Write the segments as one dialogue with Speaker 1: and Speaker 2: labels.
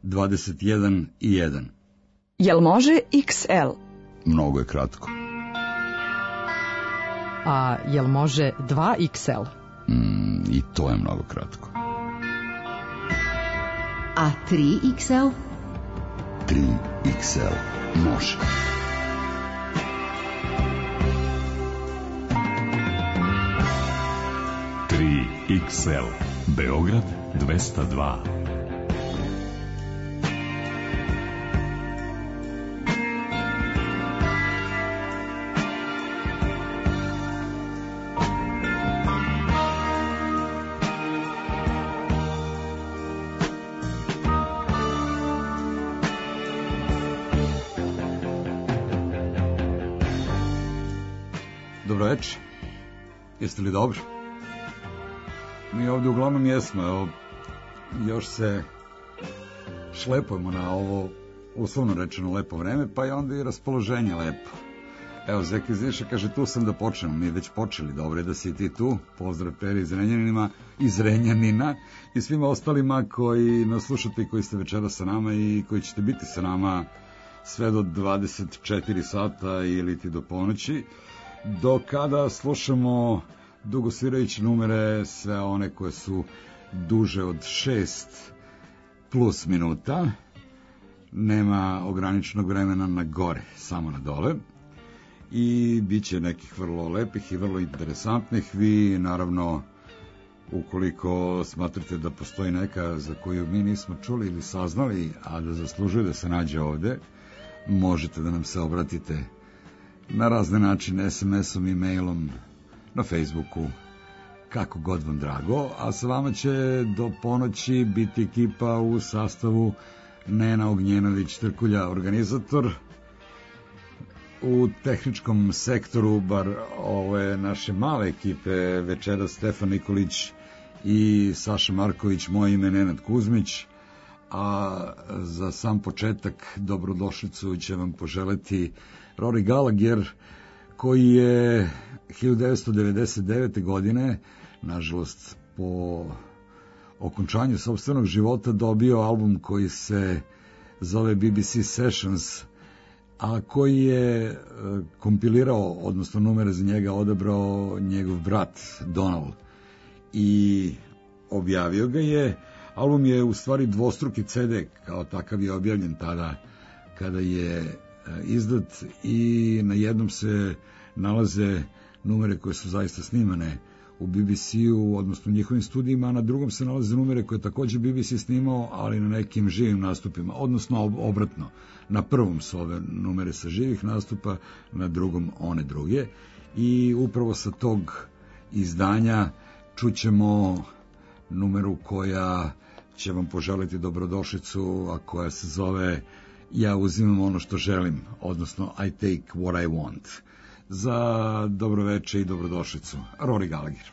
Speaker 1: 21 i 1.
Speaker 2: Jel može XL?
Speaker 1: Mnogo je kratko.
Speaker 3: A jel može 2XL?
Speaker 1: I to je mnogo kratko.
Speaker 4: A 3XL?
Speaker 1: 3XL može.
Speaker 5: XL Beograd 202.
Speaker 1: Dobro večer. Jeste li dobro? Mi ovdje uglavnom jesmo, evo, još se šlepujemo na ovo, uslovno rečeno, lepo vreme, pa je onda i raspoloženje lepo. Evo, Zeki Ziša kaže, tu sam da počnemo, mi već počeli, dobro je da si ti tu, pozdrav Peri iz Renjanina i svima ostalima koji nas slušate i koji ste večera sa nama i koji ćete biti sa nama sve do 24 sata ili ti do ponoći, do kada slušamo dugosvirajuće numere, sve one koje su duže od 6 plus minuta, nema ograničenog vremena na gore, samo na dole, i bit će nekih vrlo lepih i vrlo interesantnih. Vi, naravno, ukoliko smatrate da postoji neka za koju mi nismo čuli ili saznali, a da zaslužuje da se nađe ovde, možete da nam se obratite na razne načine, SMS-om, e-mailom, na Facebooku, kako god vam drago, a sa vama će do ponoći biti ekipa u sastavu Nena Ognjenović-Trkulja, organizator, u tehničkom sektoru, bar ove naše male ekipe, večera Stefan Nikolić i Saša Marković, moje ime Nenad Kuzmić, a za sam početak dobrodošlicu će vam poželeti Rory Gallagher, koji je 1999. godine, nažalost po okončanju sopstvenog života, dobio album koji se zove BBC Sessions, a koji je kompilirao, odnosno numere za njega odabrao njegov brat Donald i objavio ga je. Album je u stvari dvostruki CD, kao takav je objavljen tada kada je izdat, i na jednom se nalaze numere koje su zaista snimane u BBC-u, odnosno u njihovim studijima, a na drugom se nalaze numere koje je takođe BBC snimao, ali na nekim živim nastupima, odnosno obratno. Na prvom su ove numere sa živih nastupa, na drugom one druge, i upravo sa tog izdanja čućemo numeru koja će vam poželiti dobrodošlicu, a koja se zove Ja uzimam ono što želim, odnosno I take what I want. Za dobroveče i dobrodošlicu, Rory Gallagher.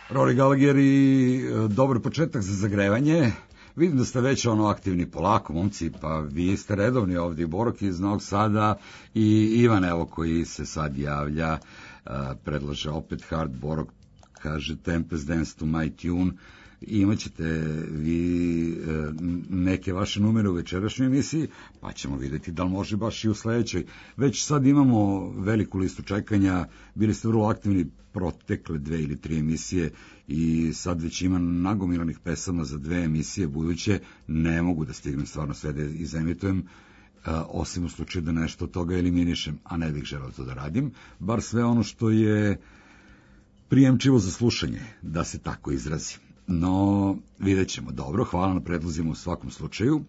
Speaker 1: Rory Gallagher i dobar početak za zagrevanje. Vidim da ste već aktivni polako, momci, pa vi ste redovni ovdje, Borok iz Novog Sada i Ivan, evo, koji se sad javlja, predlaže opet hard. Borok kaže Tempest Dance to my tune. Imaćete vi neke vaše numere u večerašnjoj emisiji, pa ćemo vidjeti da li može baš i u sledećoj. Već sad imamo veliku listu čekanja, bili ste vrlo aktivni protekle 2 ili 3 emisije i sad već ima nagomilanih pesama za 2 emisije buduće. Ne mogu da stignem stvarno sve da izemitujem, osim u slučaju da nešto od toga eliminišem, a ne bih želeo to da radim, bar sve ono što je prijemčivo za slušanje, da se tako izrazim. No, vidjet ćemo. Dobro, hvala na predlozima u svakom slučaju.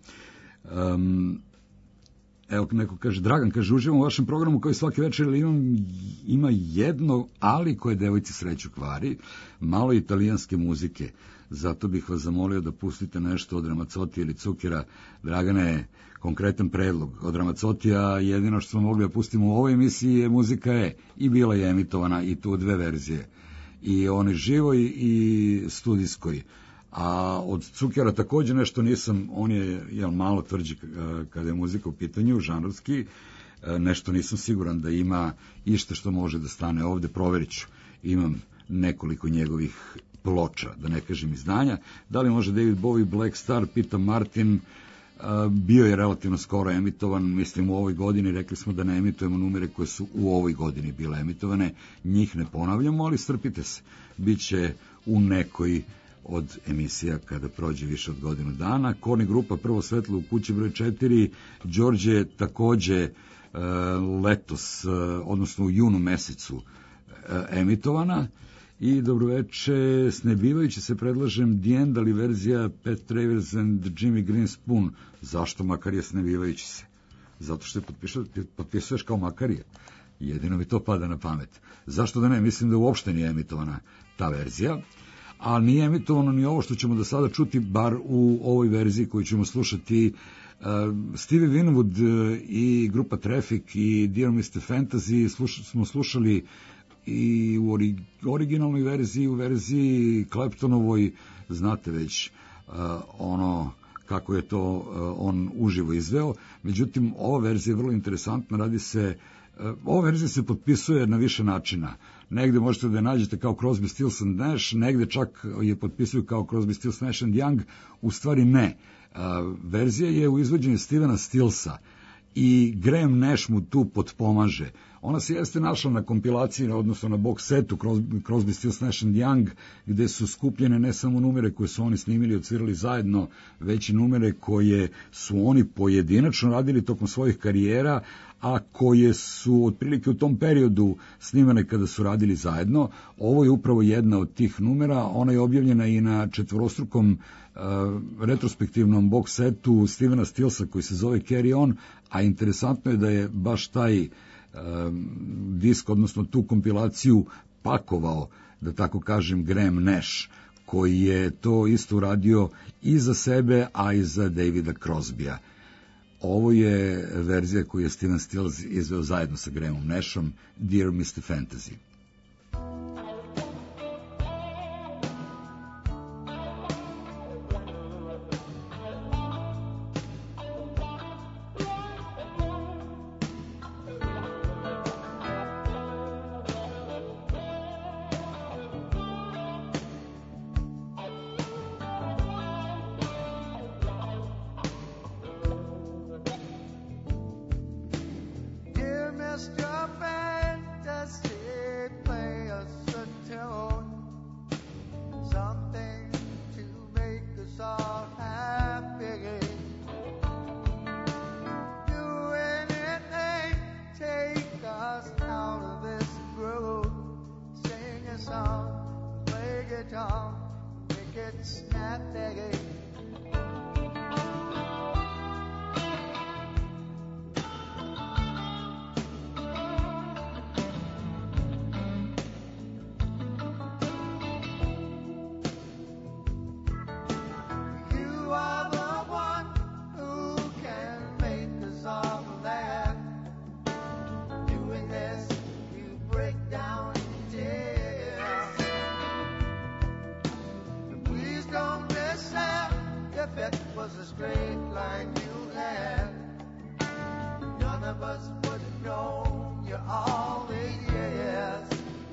Speaker 1: Evo, neko kaže, Dragan kaže, uživam u vašem programu kao i svake večer, ali ima jedno ali koje devojci sreću kvari, malo italijanske muzike. Zato bih vas zamolio da pustite nešto od Ramazzotija ili Cukera. Dragane, konkretan predlog. Od Ramazzotija jedino što smo mogli da pustimo u ovoj emisiji je muzika E. I bila je emitovana i tu 2 verzije. I onoj živoj i studijskoj. A od Cukera takođe nešto nisam, on je malo tvrđi kada je muzika u pitanju, žanrovski, nešto nisam siguran da ima ište što može da stane ovde, proverit ću. Imam nekoliko njegovih ploča, da ne kažem izdanja. Da li može David Bowie, Black Star, pita Martin, bio je relativno skoro emitovan, mislim u ovoj godini, rekli smo da ne emitujemo numere koje su u ovoj godini bile emitovane, njih ne ponavljamo, ali strpite se, bit će u nekoj od emisija kada prođe više od godinu dana. Korni grupa Prvo svetlo u kući broj 4, Đorđe takođe letos, odnosno u junu mesecu emitovana. I dobroveče, snebivajući se predlažem The End, ali verzija Pat Travers and Jimmy Green Spoon. Zašto Makarija snebivajući se? Zato što se potpisuješ kao Makarija. Jedino mi to pada na pamet. Zašto da ne? Mislim da uopšte nije emitovana ta verzija. A nije emitovano ni ovo što ćemo da sada čuti, bar u ovoj verziji koju ćemo slušati. Stevie Winwood i grupa Traffic i Dear Mr. Fantasy smo slušali i u originalnoj verziji, u verziji Claptonovoj, znate već ono kako je to on uživo izveo. Međutim, ova verzija je vrlo interesantna, ova verzija se potpisuje na više načina. Negde možete da je nađete kao Crosby, Stills and Nash, negde čak je potpisuju kao Crosby, Stills, Nash and Young, u stvari ne. Verzija je u izvođenju Stevena Stillsa i Graham Nash mu tu potpomaže. Ona se jeste našla na kompilaciji, odnosno na box setu Crosby, Stills, Nash and Young, gde su skupljene ne samo numere koje su oni snimili i odsvirali zajedno, već i numere koje su oni pojedinačno radili tokom svojih karijera, a koje su otprilike u tom periodu snimane kada su radili zajedno. Ovo je upravo jedna od tih numera, ona je objavljena i na 4-strukom retrospektivnom box setu Stevena Stillsa koji se zove Carry On, a interesantno je da je baš taj disk, odnosno tu kompilaciju pakovao, da tako kažem, Graham Nash, koji je to isto uradio i za sebe, a i za Davida Crosbya. Ovo je verzija koju je Steven Stills izveo zajedno sa Grahamom Nashom, Dear Mr. Fantasy.
Speaker 6: of us would have known you all these years.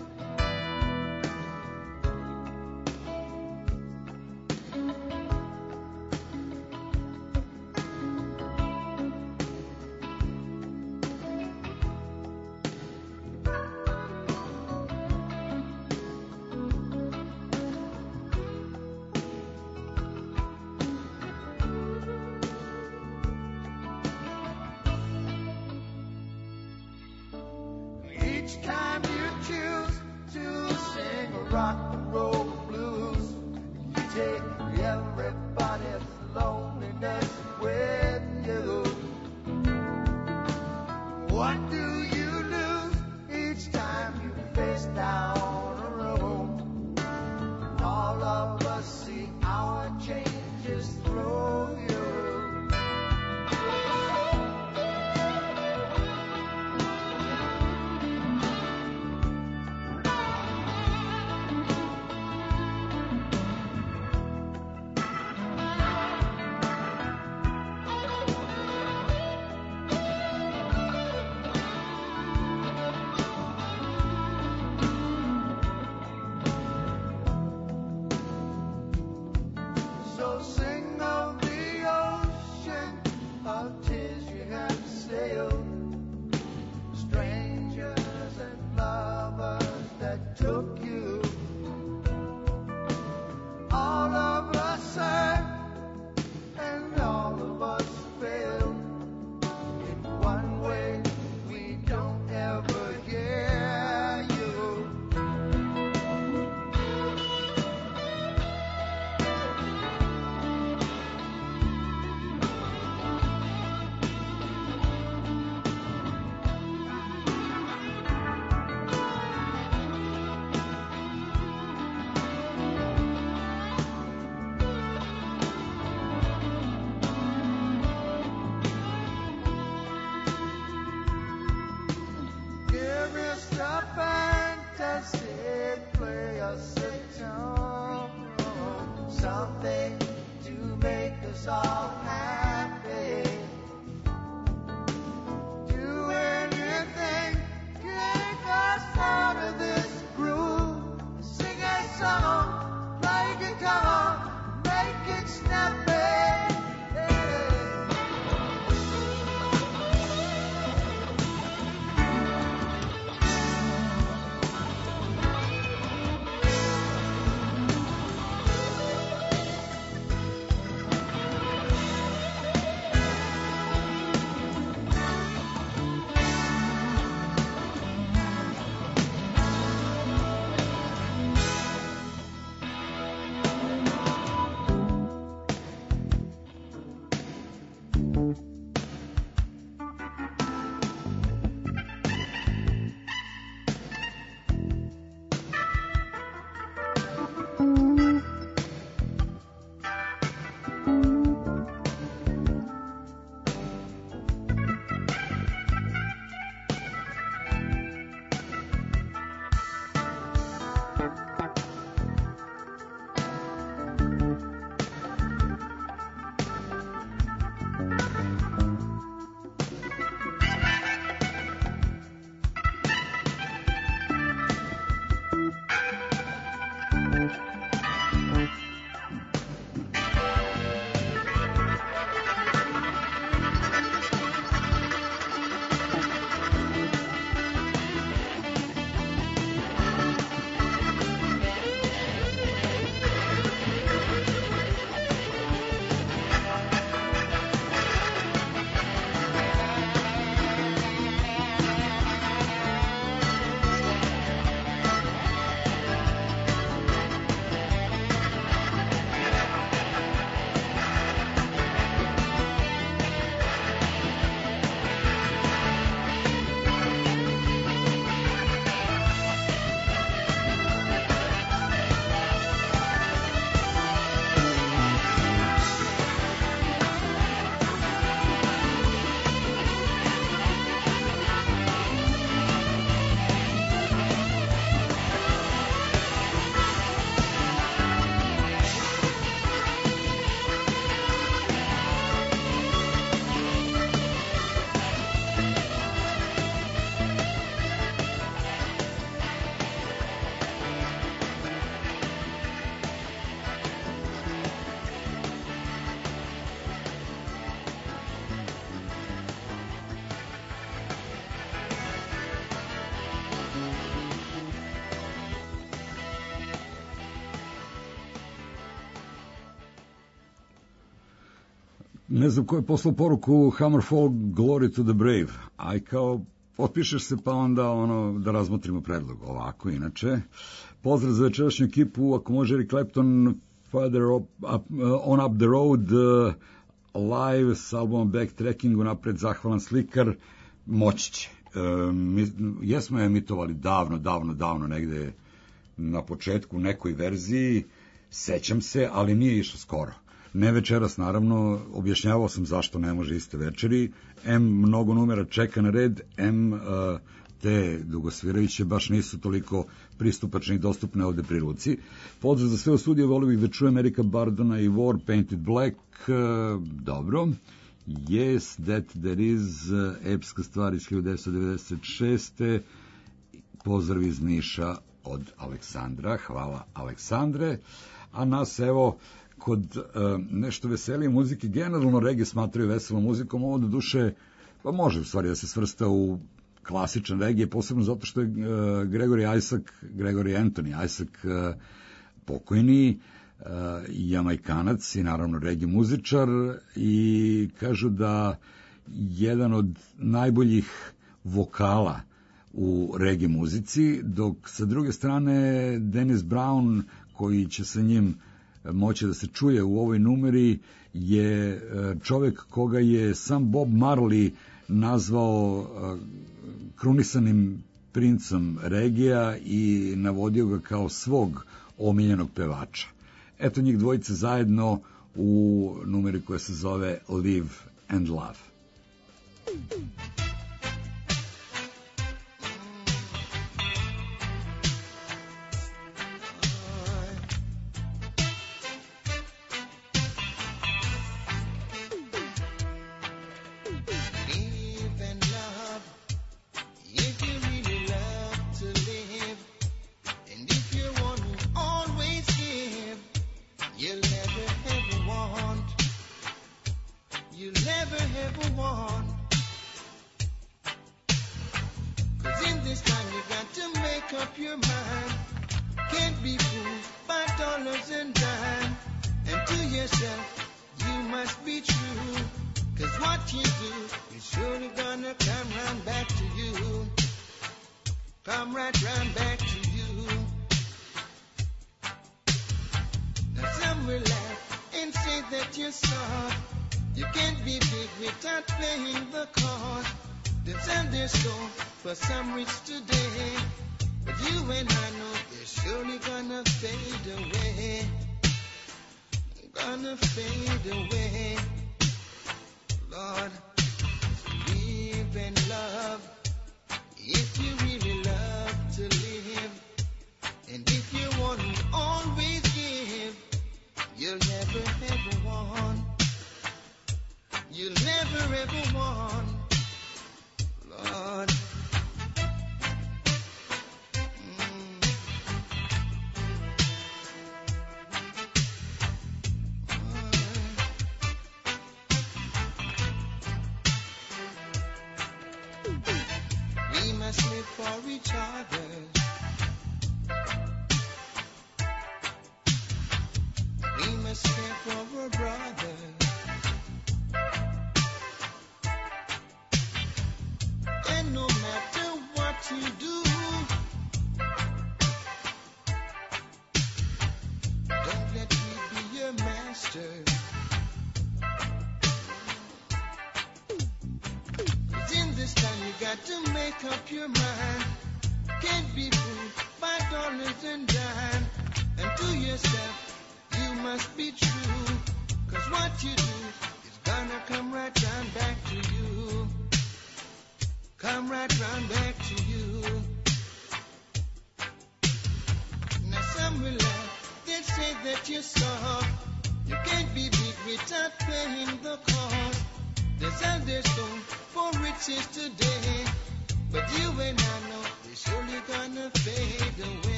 Speaker 6: Each time you choose to sing a rock and roll blues, you take everybody's loneliness with you. What do you lose each time you face down a road? All of us see our changes through you. So sing of the ocean of tears you have sailed, strangers and lovers that took you. All of us served and all of us failed. In one way we don't ever hear you. Give us a fantasy, play us a tune, something to make us all happy. Do anything, take us out of this groove. Sing a song, play guitar, make it snappy.
Speaker 1: Ne znam ko je poslao poruku Hammerfall Glory to the Brave, aj kao potpišeš se pa onda da razmotrimo predlog. Ovako, inače, pozdrav za večerašnju ekipu, ako može Eric Clapton On Up the Road live s albumom Backtracking, napred zahvalan slikar, moći će. Jesmo je emitovali davno, negde na početku u nekoj verziji, sećam se, ali nije išlo skoro. Ne večeras, naravno, objašnjavao sam zašto ne može iste večeri. Mnogo numera čeka na red, te dugosvirajuće baš nisu toliko pristupačne i dostupne ovde pri ruci. Pozdrav za sve u studiju, volio bih da čujem Erika Bardona i War Painted Black. Dobro. Yes, That Is, epska stvar iz 1996. Pozdrav iz Niša od Aleksandra. Hvala, Aleksandre. A nas, evo, kod nešto veselije muzike, generalno reggae smatraju veselom muzikom, ovo do duše, pa može u stvari da se svrsta u klasičan reggae, posebno zato što je Gregory Anthony Isaac pokojni, Jamaikanac i naravno reggae muzičar, i kažu da jedan od najboljih vokala u reggae muzici, dok sa druge strane Dennis Brown, koji će sa njim moći da se čuje u ovoj numeri, je čovek koga je sam Bob Marley nazvao krunisanim princom regija i navodio ga kao svog omiljenog pevača. Eto njih dvojice zajedno u numeri koja se zove Live and Love.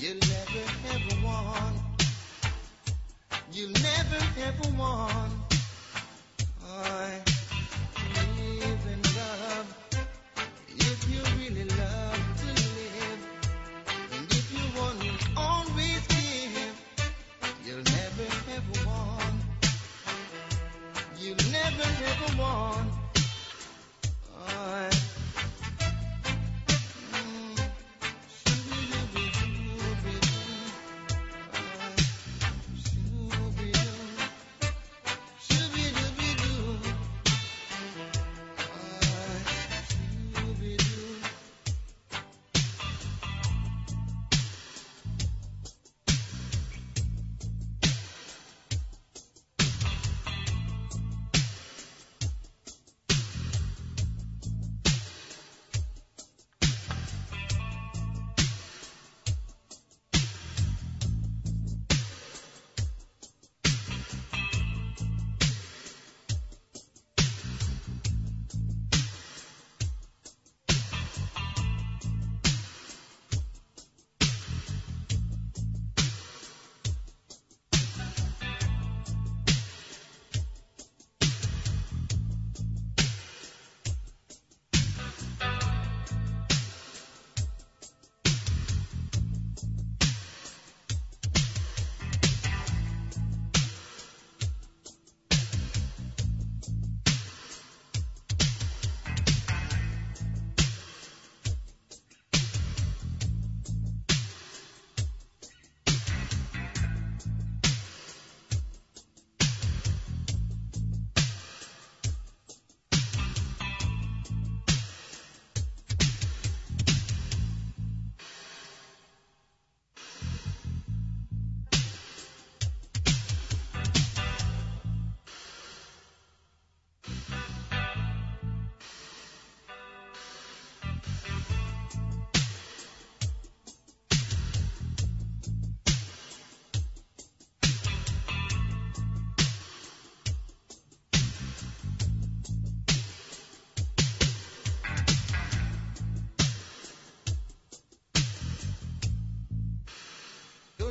Speaker 6: You'll never ever want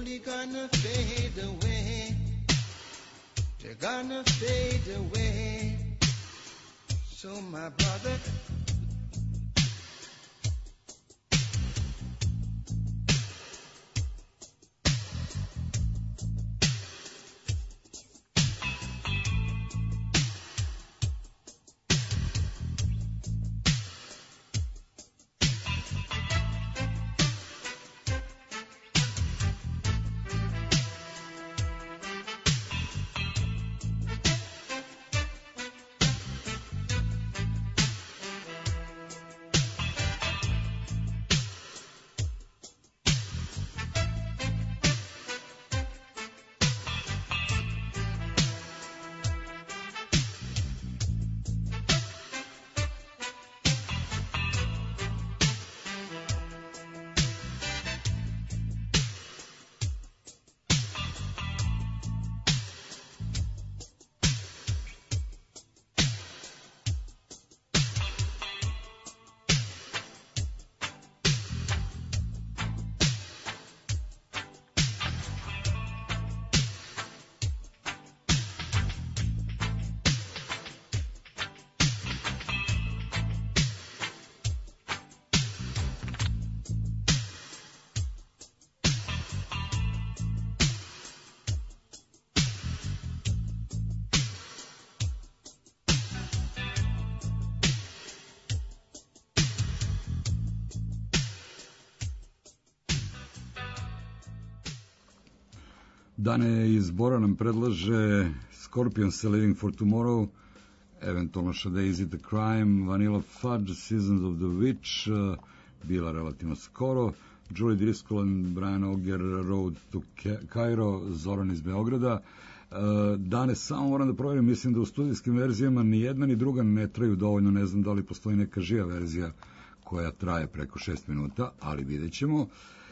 Speaker 6: slowly gonna fade away. They're gonna fade away. So my brother,
Speaker 1: Dane iz Bora nam predlaže Scorpions Living for Tomorrow, eventualno Shade Is It a Crime, Vanilla Fudge, Seasons of the Witch, bila relativno skoro, Julie Driscoll and Brian Auger, Road to Cairo, Zoran iz Beograda. Dane, samo moram da provjerim, mislim da u studijskim verzijama ni jedna ni druga ne traju dovoljno, ne znam da li postoji neka živa verzija koja traje preko 6 minuta, ali vidjet ćemo.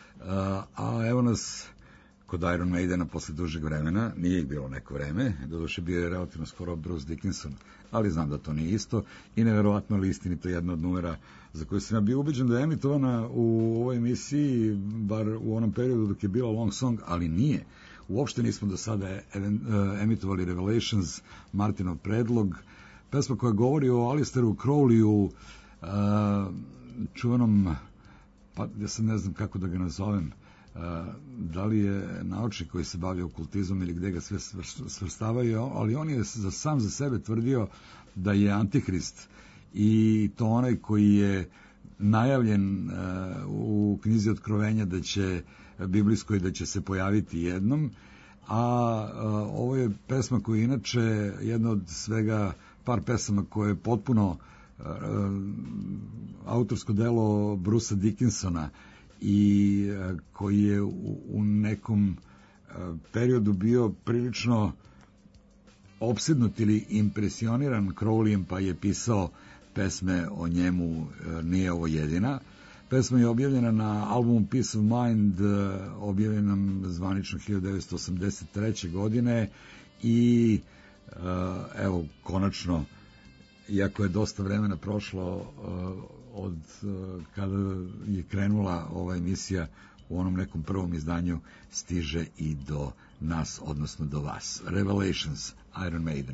Speaker 1: A evo nas kod Iron Maidena posle dužeg vremena, nije ih bilo neko vreme, doduše bio je relativno skoro Bruce Dickinson, ali znam da to nije isto i neverovatno ali istinito jedna od numera za koju sam ja bio ubeđen da je emitovana u ovoj emisiji, bar u onom periodu dok je bila Long Song, ali nije. Uopšte nismo do sada emitovali Revelations, Martinov predlog, pesma koja govori o Alistaru Crowleyu, čuvenom, pa ja sad ne znam kako da ga nazovem, da li je naučnik koji se bavio okultizmom ili gde ga sve svrstavaju, ali on je sam za sebe tvrdio da je Antihrist i to onaj koji je najavljen u knjizi Otkrovenja da će biblijskoj da će se pojaviti jednom, a ovo je pesma koja je inače jedna od svega par pesama koje je potpuno autorsko delo Brucea Dickinsona i koji je u nekom periodu bio prilično opsednut ili impresioniran Crowleyem, pa je pisao pesme o njemu, nije ovo jedina. Pesma je objavljena na albumu Peace of Mind, objavljenom zvanično 1983. godine i evo, konačno, iako je dosta vremena prošlo od kada je krenula ova emisija u onom nekom prvom izdanju, stiže i do nas, odnosno do vas. Revelations, Iron Maiden.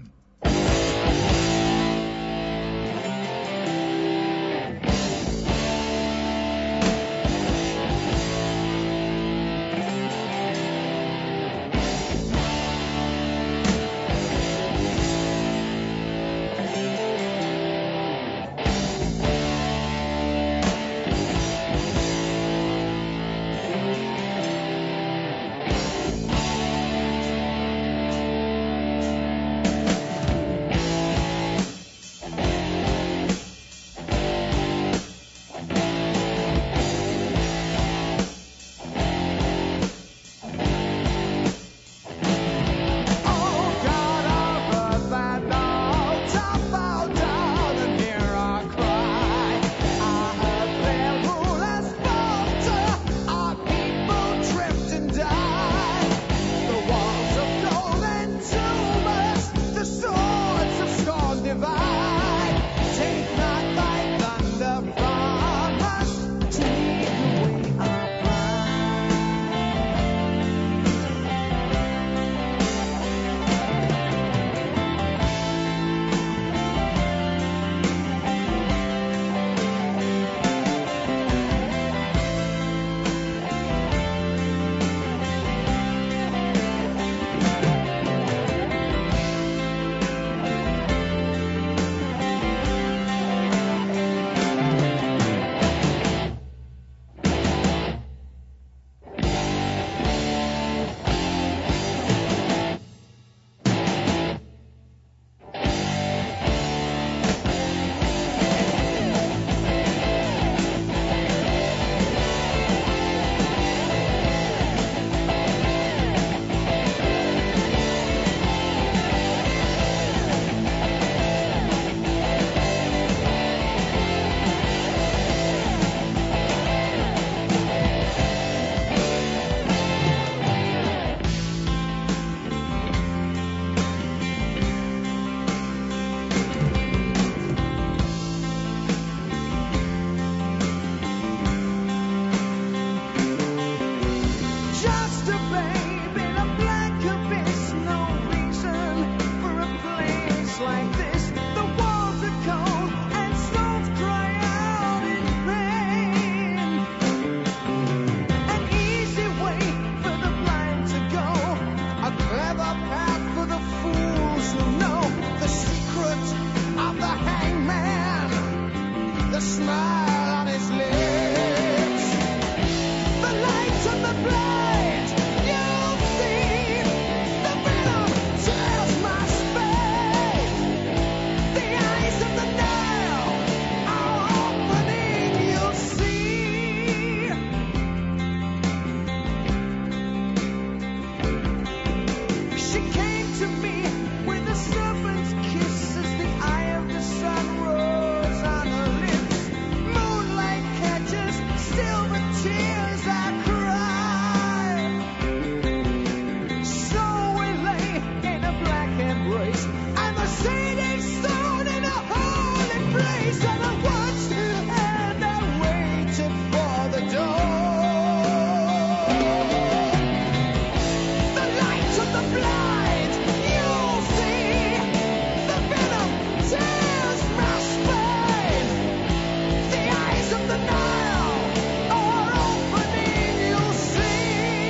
Speaker 6: smile on his lips. The lights of the blind, you'll see. The venom tears my space. The eyes of the Nile are opening, you'll see. She came to me with a serpent's kiss as the eye of the sun rose on her lips. Moonlight catches silver tears I cry. So we lay in a black embrace, and the city stood in a holy place. And I watched her and I waited for the dawn. The light of the blind, you'll see. The venom tears my spine. The eyes of the Nile are opening, you'll see.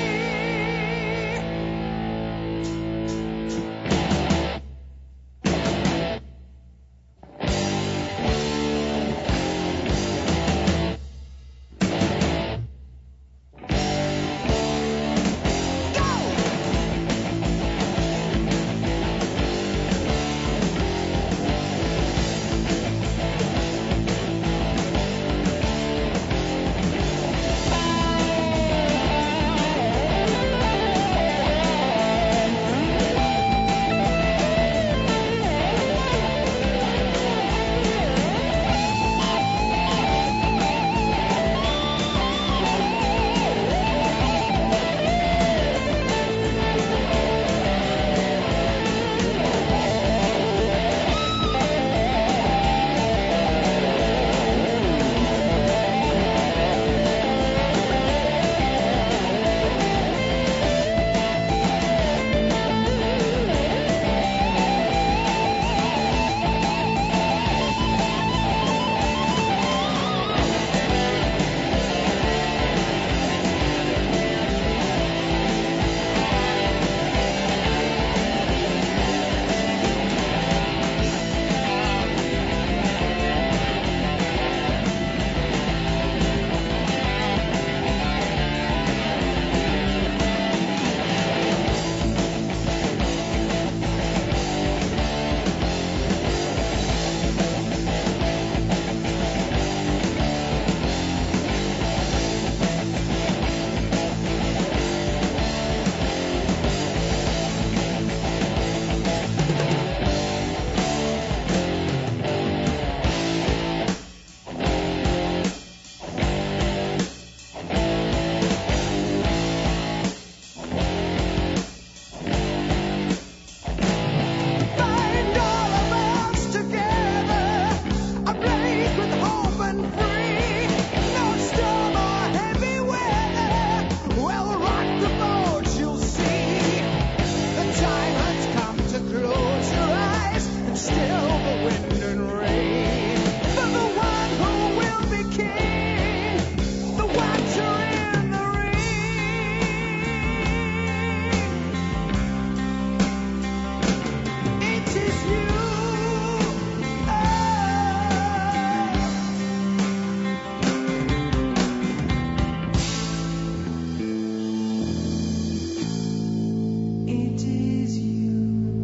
Speaker 6: Bind all of us together, ablaze with hope and free. No storm or heavy weather will rock the boat, you'll see. The time has come to close your eyes and still the wind and rain. For the one who will be king, the watcher in the ring. It is you. It is you.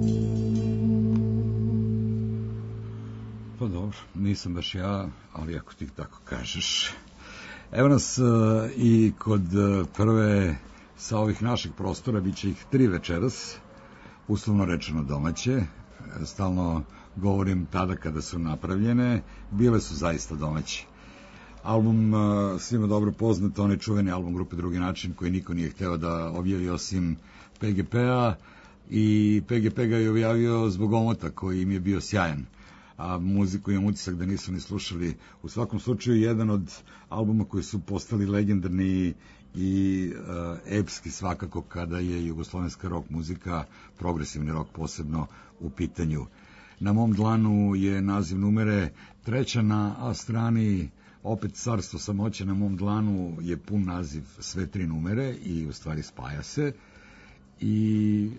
Speaker 1: Pa dobro, nisam baš ja, ali ako ti tako kažeš. Evo nas i kod prve sa ovih naših prostora, bit će ih 3 večeras, uslovno rečeno domaće. Stalno govorim tada kada su napravljene, bile su zaista domaće. Album svima dobro poznat, onaj čuveni album grupe Drugi način koji niko nije hteo da objavi osim PGP-a, i PGP ga je objavio zbog omota koji im je bio sjajan, a muziku imam utisak da nisu ni slušali. U svakom slučaju jedan od albuma koji su postali legendarni i epski svakako kada je jugoslovenska rock muzika, progresivni rock posebno, u pitanju. Na mom dlanu je naziv numere, treća na A strani, opet Carstvo samoće. Na mom dlanu je pun naziv sve 3 numere i u stvari spaja se. I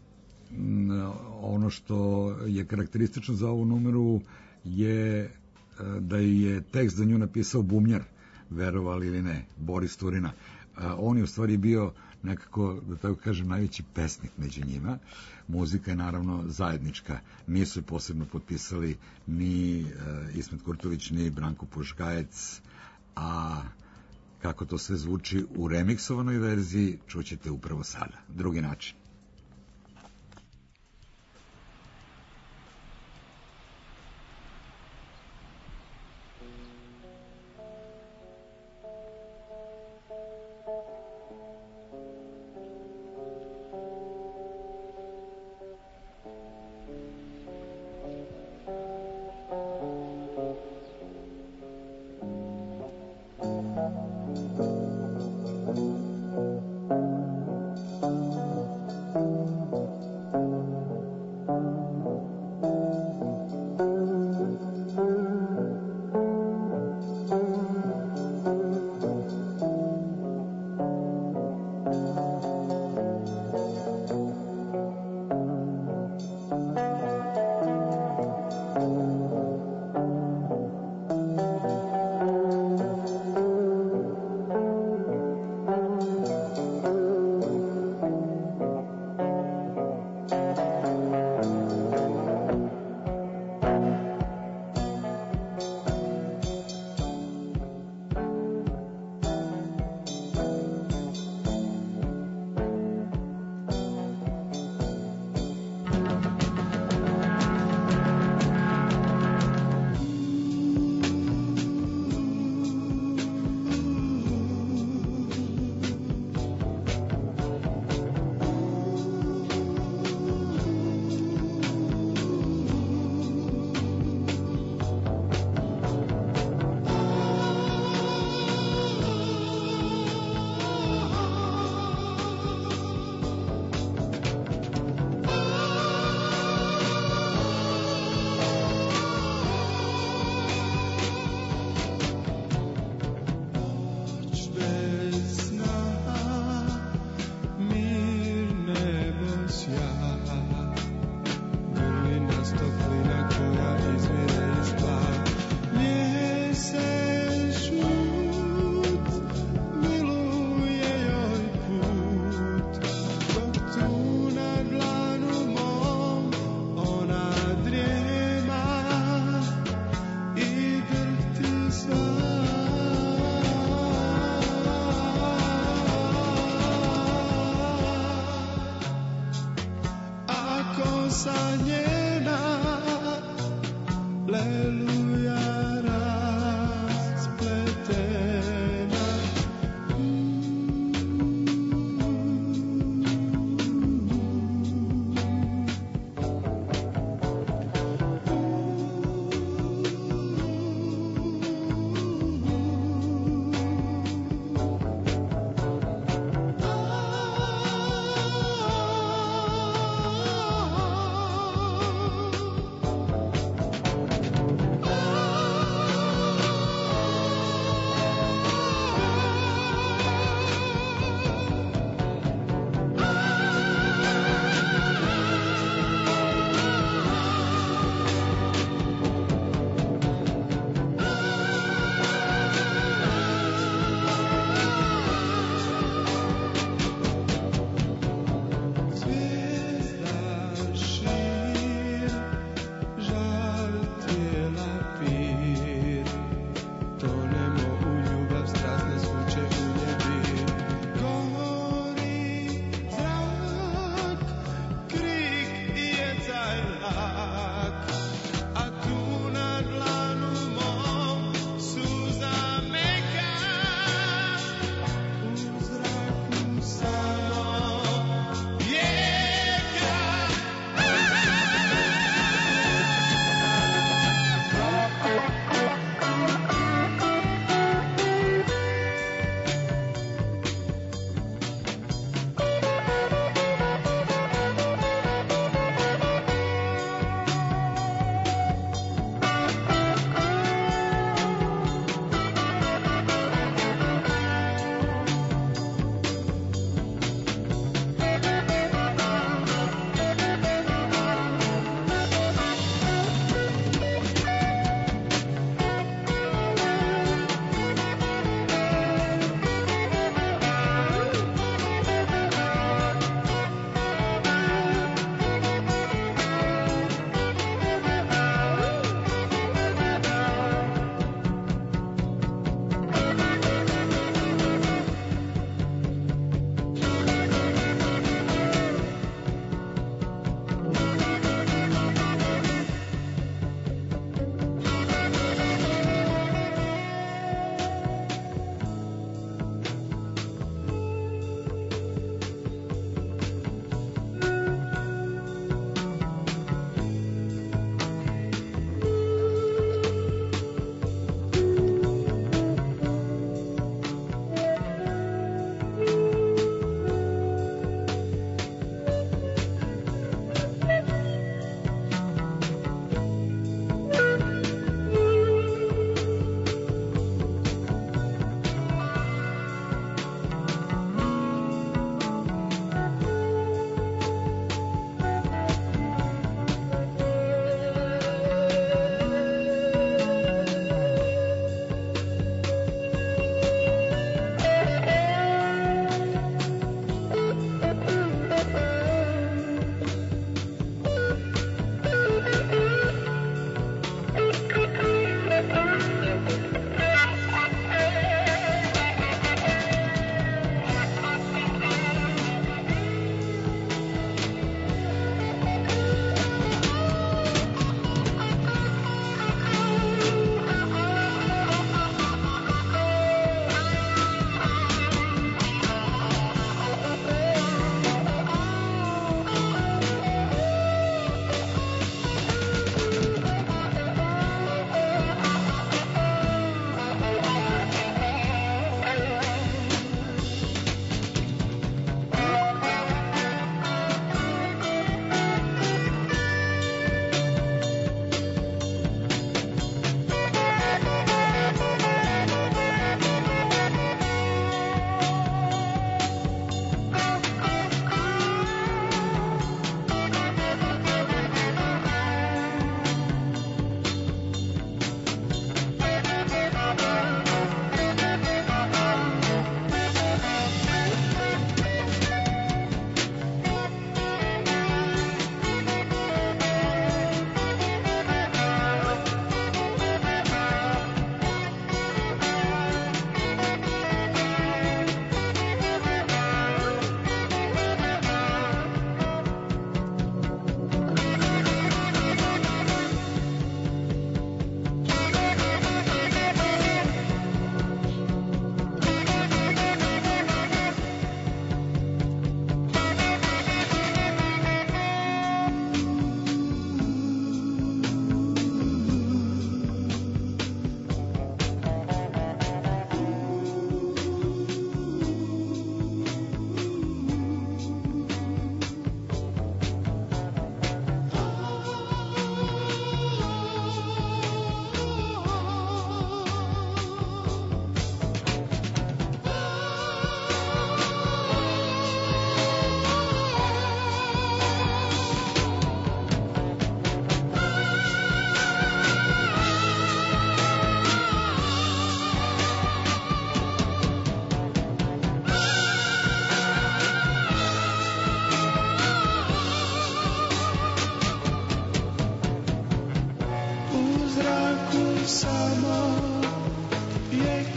Speaker 1: ono što je karakteristično za ovu numeru je da je tekst za nju napisao bumnjar, verovali ili ne, Boris Turina. On je u stvari bio nekako, da tako kažem, najveći pesnik među njima. Muzika je naravno zajednička. Nisu je posebno potpisali ni Ismet Kurtović, ni Branko Puškajec, a kako to sve zvuči u remiksovanoj verziji čućete upravo sada. Drugi način.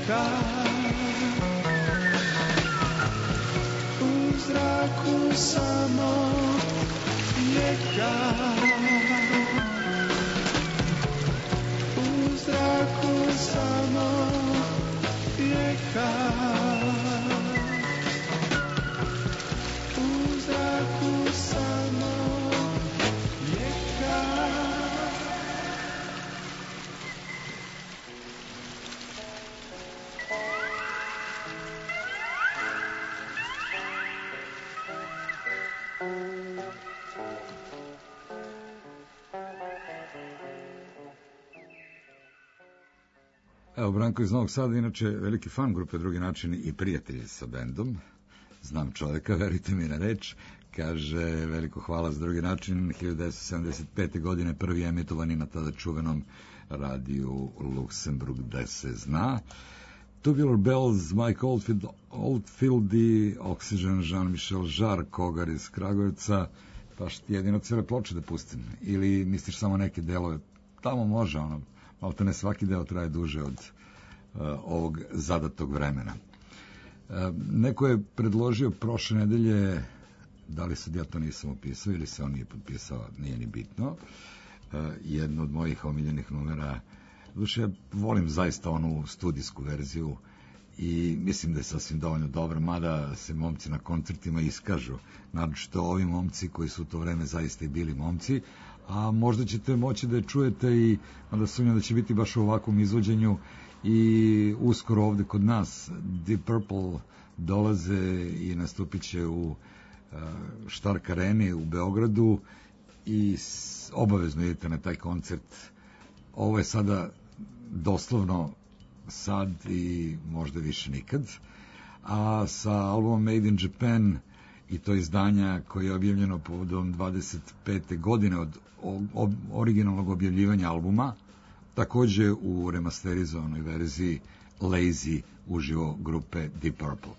Speaker 7: rijeka, u zraku samo mlijeka, u zraku samo mlijeka, u zraku samo mlijeka.
Speaker 1: Evo, Branko iz Novog Sada, inače veliki fan grupe Drugi načini i prijatelj sa bendom. Znam čoveka, verite mi na reč. Kaže, veliko hvala za Drugi način. 1975. godine prvi emitovani na tada čuvenom radiju Luksemburg, gde se zna. Tubular Bells, Mike Oldfield i Oxygen, Jean-Michel Jarre, Kogar iz Kragujevca. Pa što jedino cele ploče da pustim? Ili misliš samo neke delove? Tamo može, ono, malo to ne svaki deo traje duže od ovog zadatog vremena. Neko je predložio prošle nedelje, da li sad ja to nisam upisao ili se on nije potpisao, nije ni bitno, jednu od mojih omiljenih numera. Duše, ja volim zaista onu studijsku verziju i mislim da je sasvim dovoljno dobra, mada se momci na koncertima iskažu, naročito ovi momci koji su u to vreme zaista i bili momci, a možda ćete moći da je čujete i onda sumnjam da će biti baš u ovakvom izvođenju i uskoro ovde kod nas. Deep Purple dolaze i nastupit će u Štark Areni u Beogradu i obavezno idete na taj koncert. Ovo je sada doslovno sad i možda više nikad, a sa albumom Made in Japan i to izdanja koje je objavljeno povodom 25. godine od originalnog objavljivanja albuma, takođe u remasterizovanoj verziji Lazy uživo grupe Deep Purple.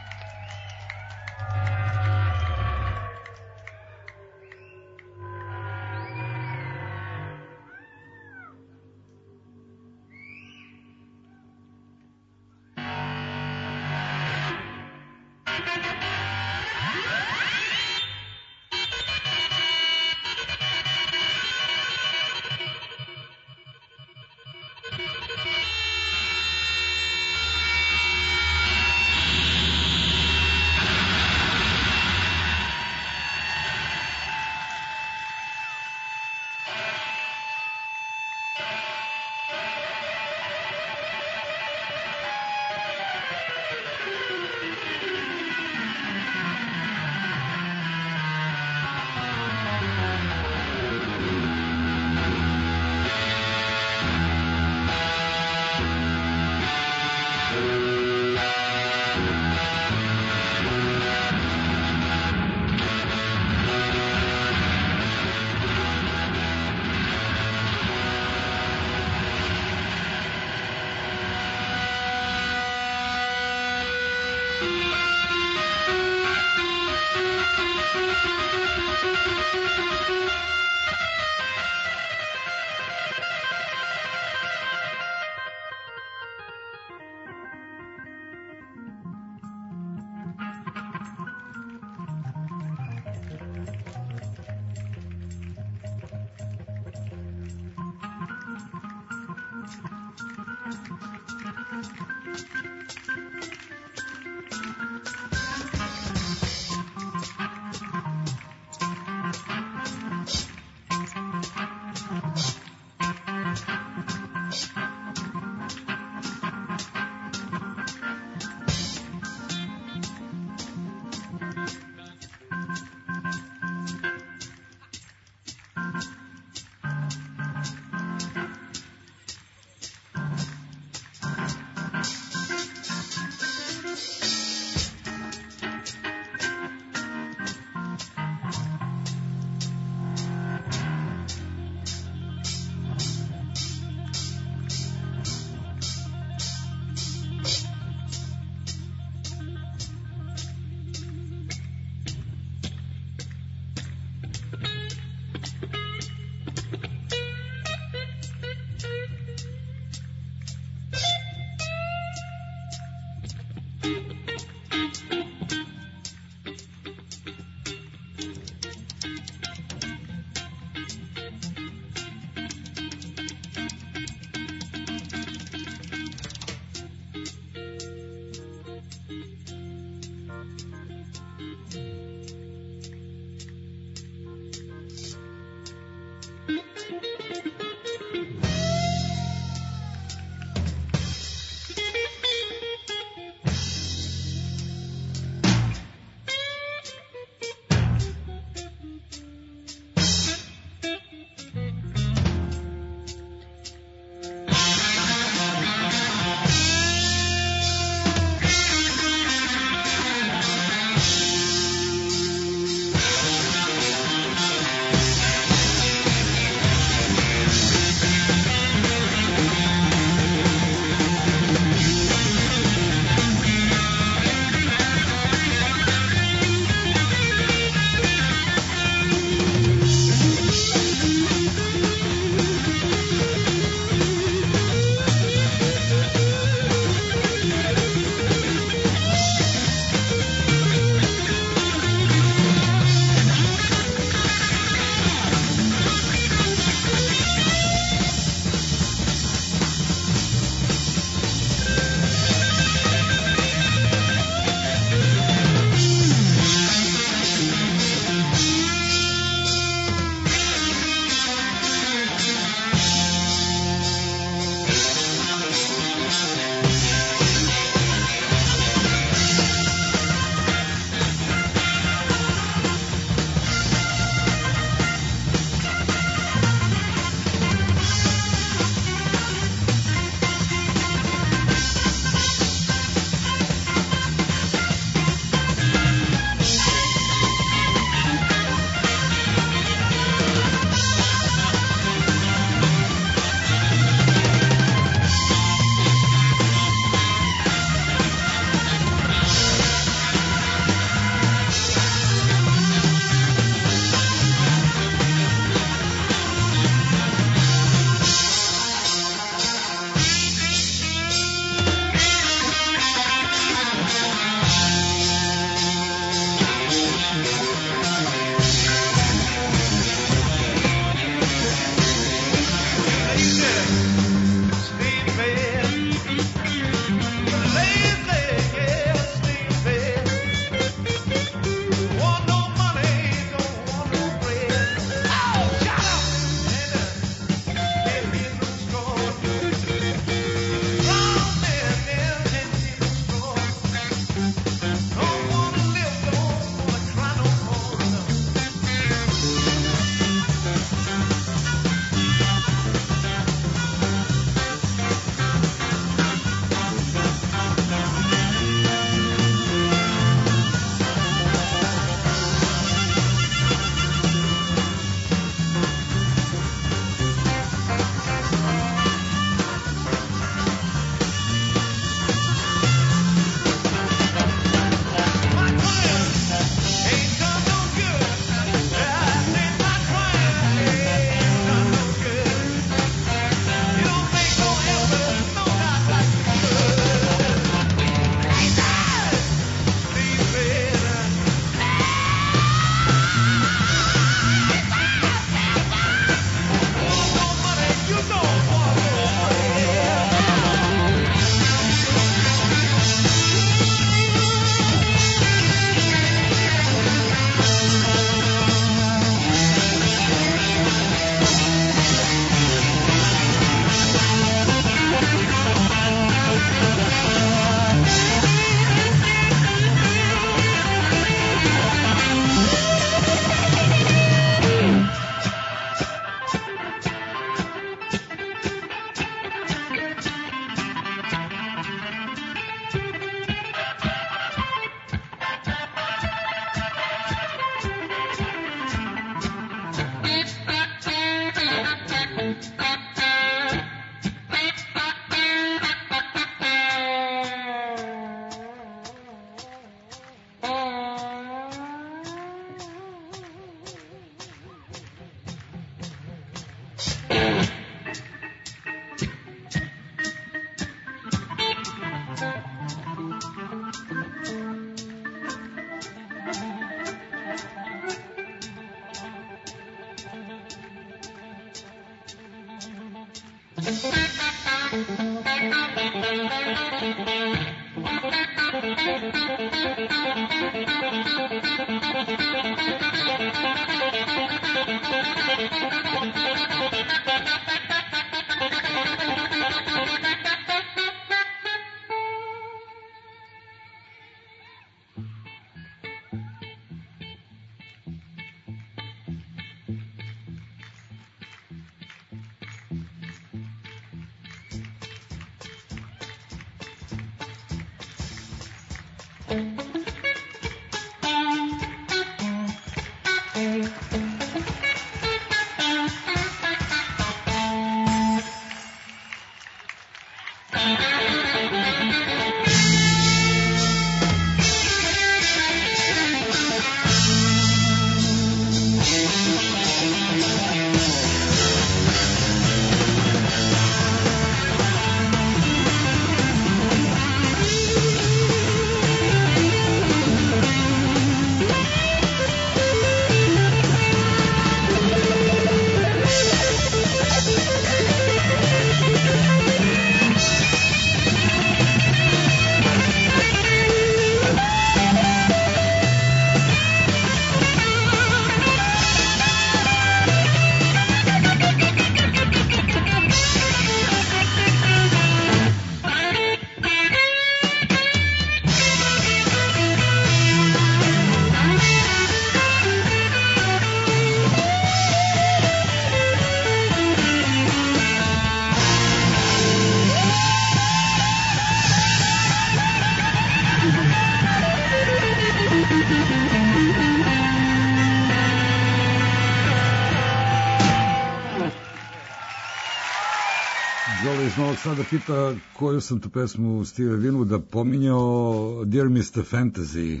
Speaker 1: Sada pita koju sam tu pesmu Steve Winwooda pominjao, Dear Mr. Fantasy,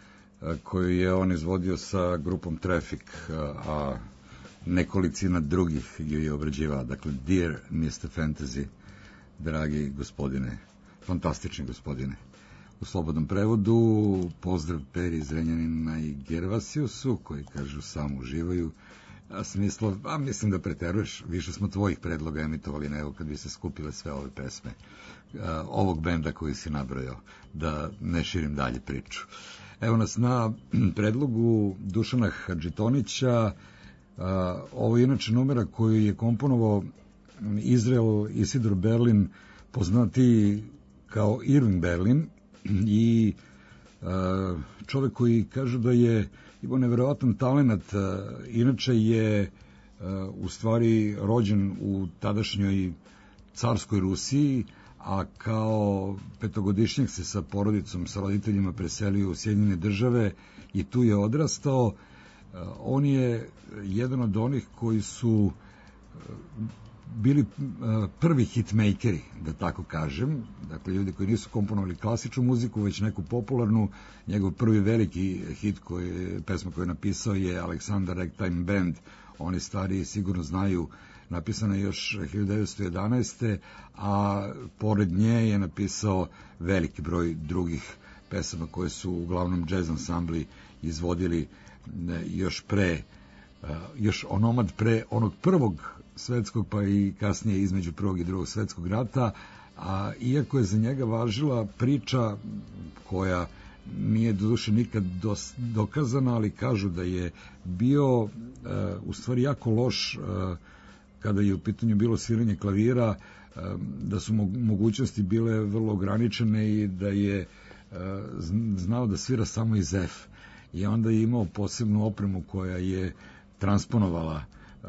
Speaker 1: koju je on izvodio sa grupom Traffic, a nekolicina drugih ju je obrađivao. Dakle, Dear Mr. Fantasy, dragi gospodine, fantastični gospodine. U slobodnom prevodu, pozdrav Peri Zrenjanina i Gervasiusu, koji kažu samo uživaju. Smislo, mislim da preteruješ, više smo tvojih predloga emitovali nego kad bi se skupile sve ove pesme ovog benda koji si nabrojao, da ne širim dalje priču. Evo nas na predlogu Dušana Hadžitonića. Ovo je inače numera koju je komponovao Izrael Isidor Berlin, poznati kao Irving Berlin, i čovek koji kaže da je imao neverovatan talenat. Inače je u stvari rođen u tadašnjoj carskoj Rusiji, a kao petogodišnjak se sa porodicom, sa roditeljima preselio u Sjedinjene Države i tu je odrastao. On je jedan od onih koji su bili prvi hitmakeri, da tako kažem. Dakle, ljudi koji nisu komponovali klasičnu muziku, već neku popularnu. Njegov prvi veliki hit, pesma koju je napisao, je Aleksandar Ragtime Band. Oni stariji sigurno znaju, napisana je još 1911. A pored nje je napisao veliki broj drugih pesama koje su uglavnom jazz ansambli izvodili još onomad pre onog prvog svetskog, pa i kasnije između prvog i drugog svetskog rata. A iako je za njega važila priča koja nije doduše nikad dokazana, ali kažu da je bio u stvari jako loš kada je u pitanju bilo sviranje klavira, da su mogućnosti bile vrlo ograničene i da je znao da svira samo iz F. I onda je imao posebnu opremu koja je transponovala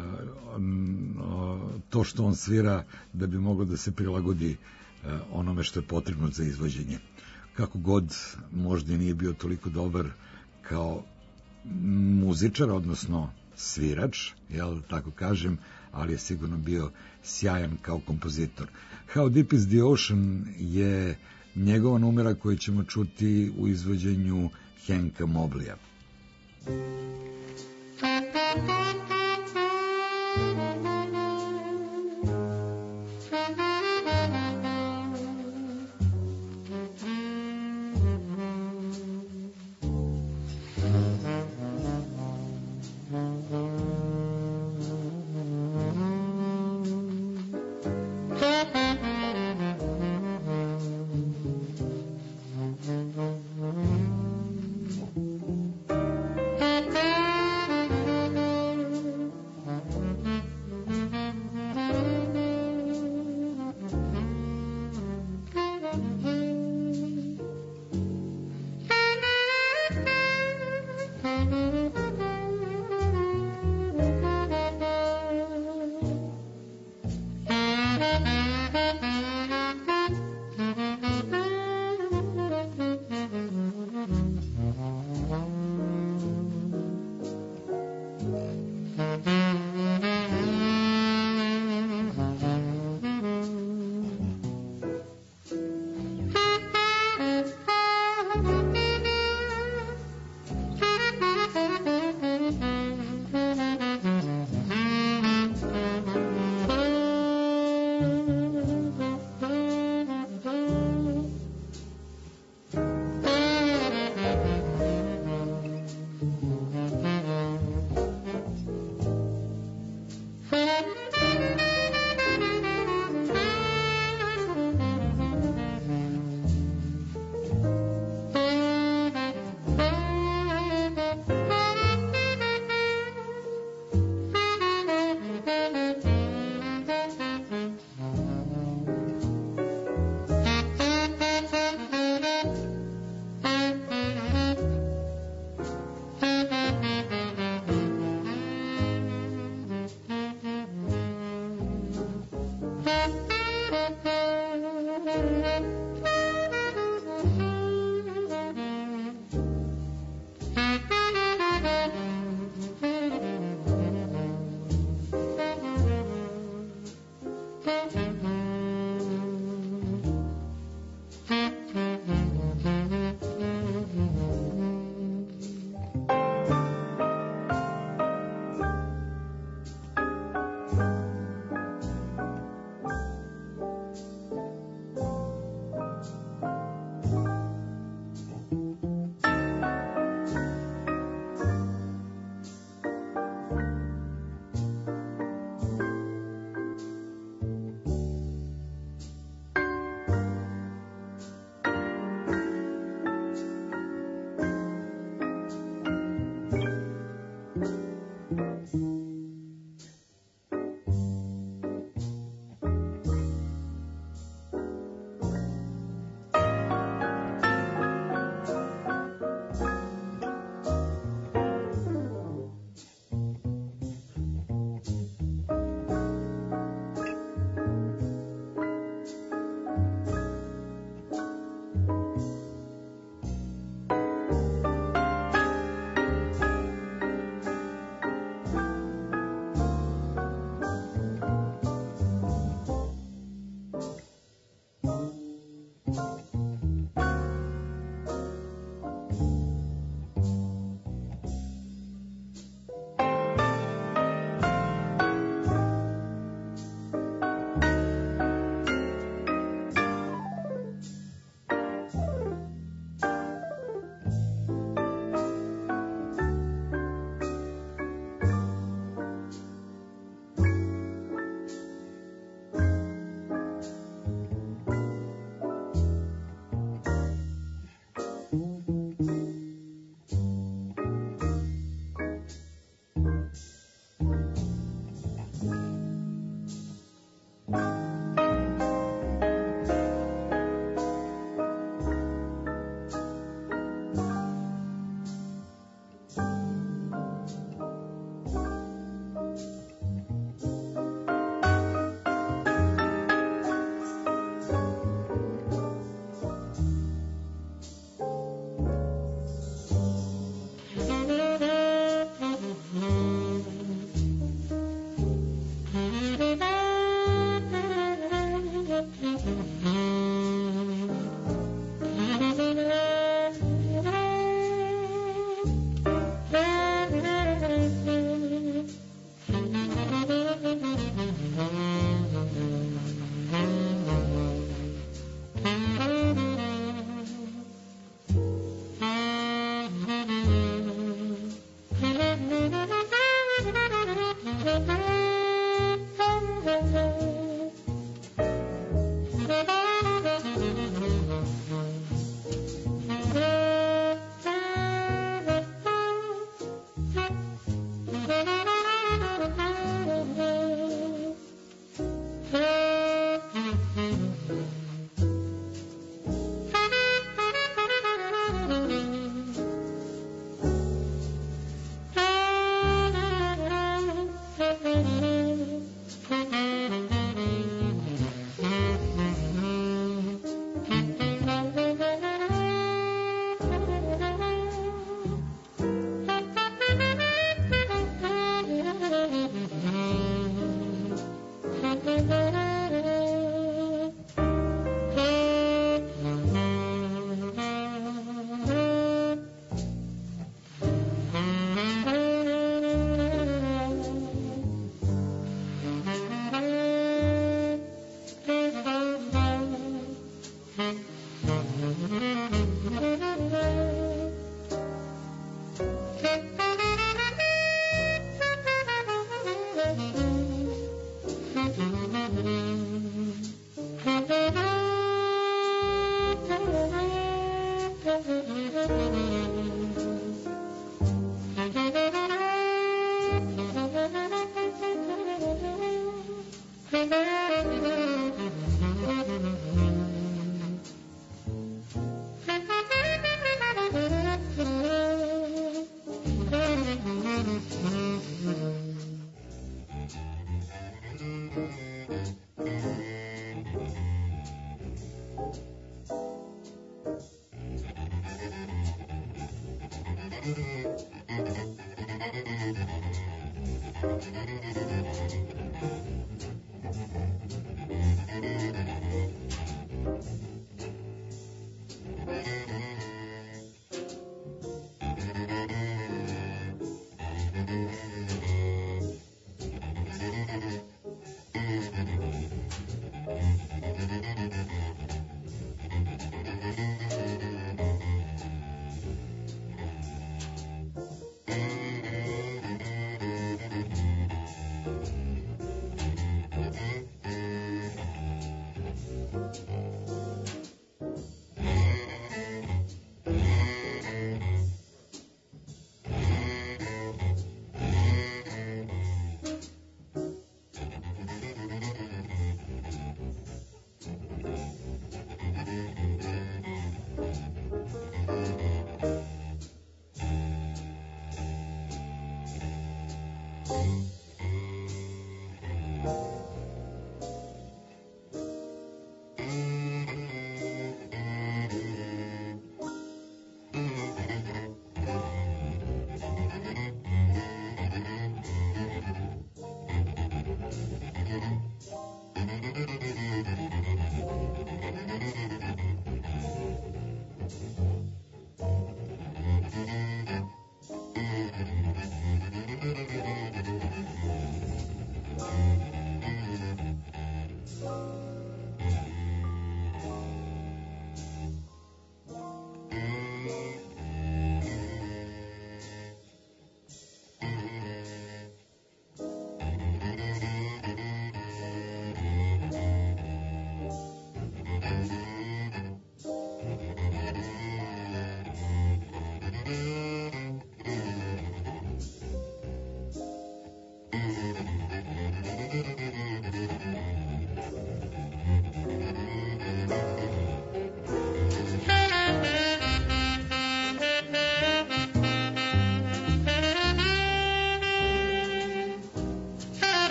Speaker 1: to što on svira da bi mogao da se prilagodi onome što je potrebno za izvođenje. Kako god, možda i nije bio toliko dobar kao muzičar, odnosno svirač, jel tako kažem, ali je sigurno bio sjajan kao kompozitor. How Deep is the Ocean je njegova numera koju ćemo čuti u izvođenju Henka Moblija.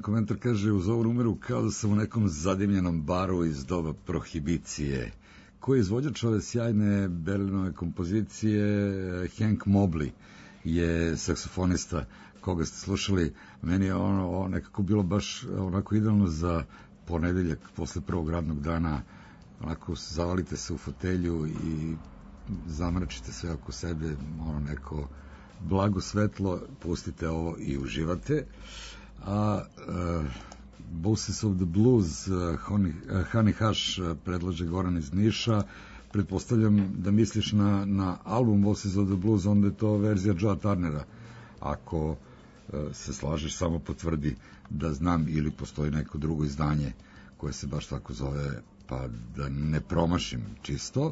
Speaker 1: komentar kaže, uz ovu numeru kao da sam u nekom zadimljenom baru iz doba prohibicije. Ko je izvođač ove sjajne Berlinove kompozicije? Hank Mobley je saksofonista koga ste slušali. Meni je ono nekako bilo baš onako idealno za ponedeljak posle prvog radnog dana. Onako zavalite se u fotelju i zamračite sve oko sebe, ono neko blago svetlo, pustite ovo i uživate. A Bosses of the Blues, Honey Hush predlaže Goran iz Niša. Pretpostavljam da misliš na album Bosses of the Blues, onda je to verzija Joea Turnera. Ako se slažeš, samo potvrdi da znam, ili postoji neko drugo izdanje koje se baš tako zove, pa da ne promašim čisto.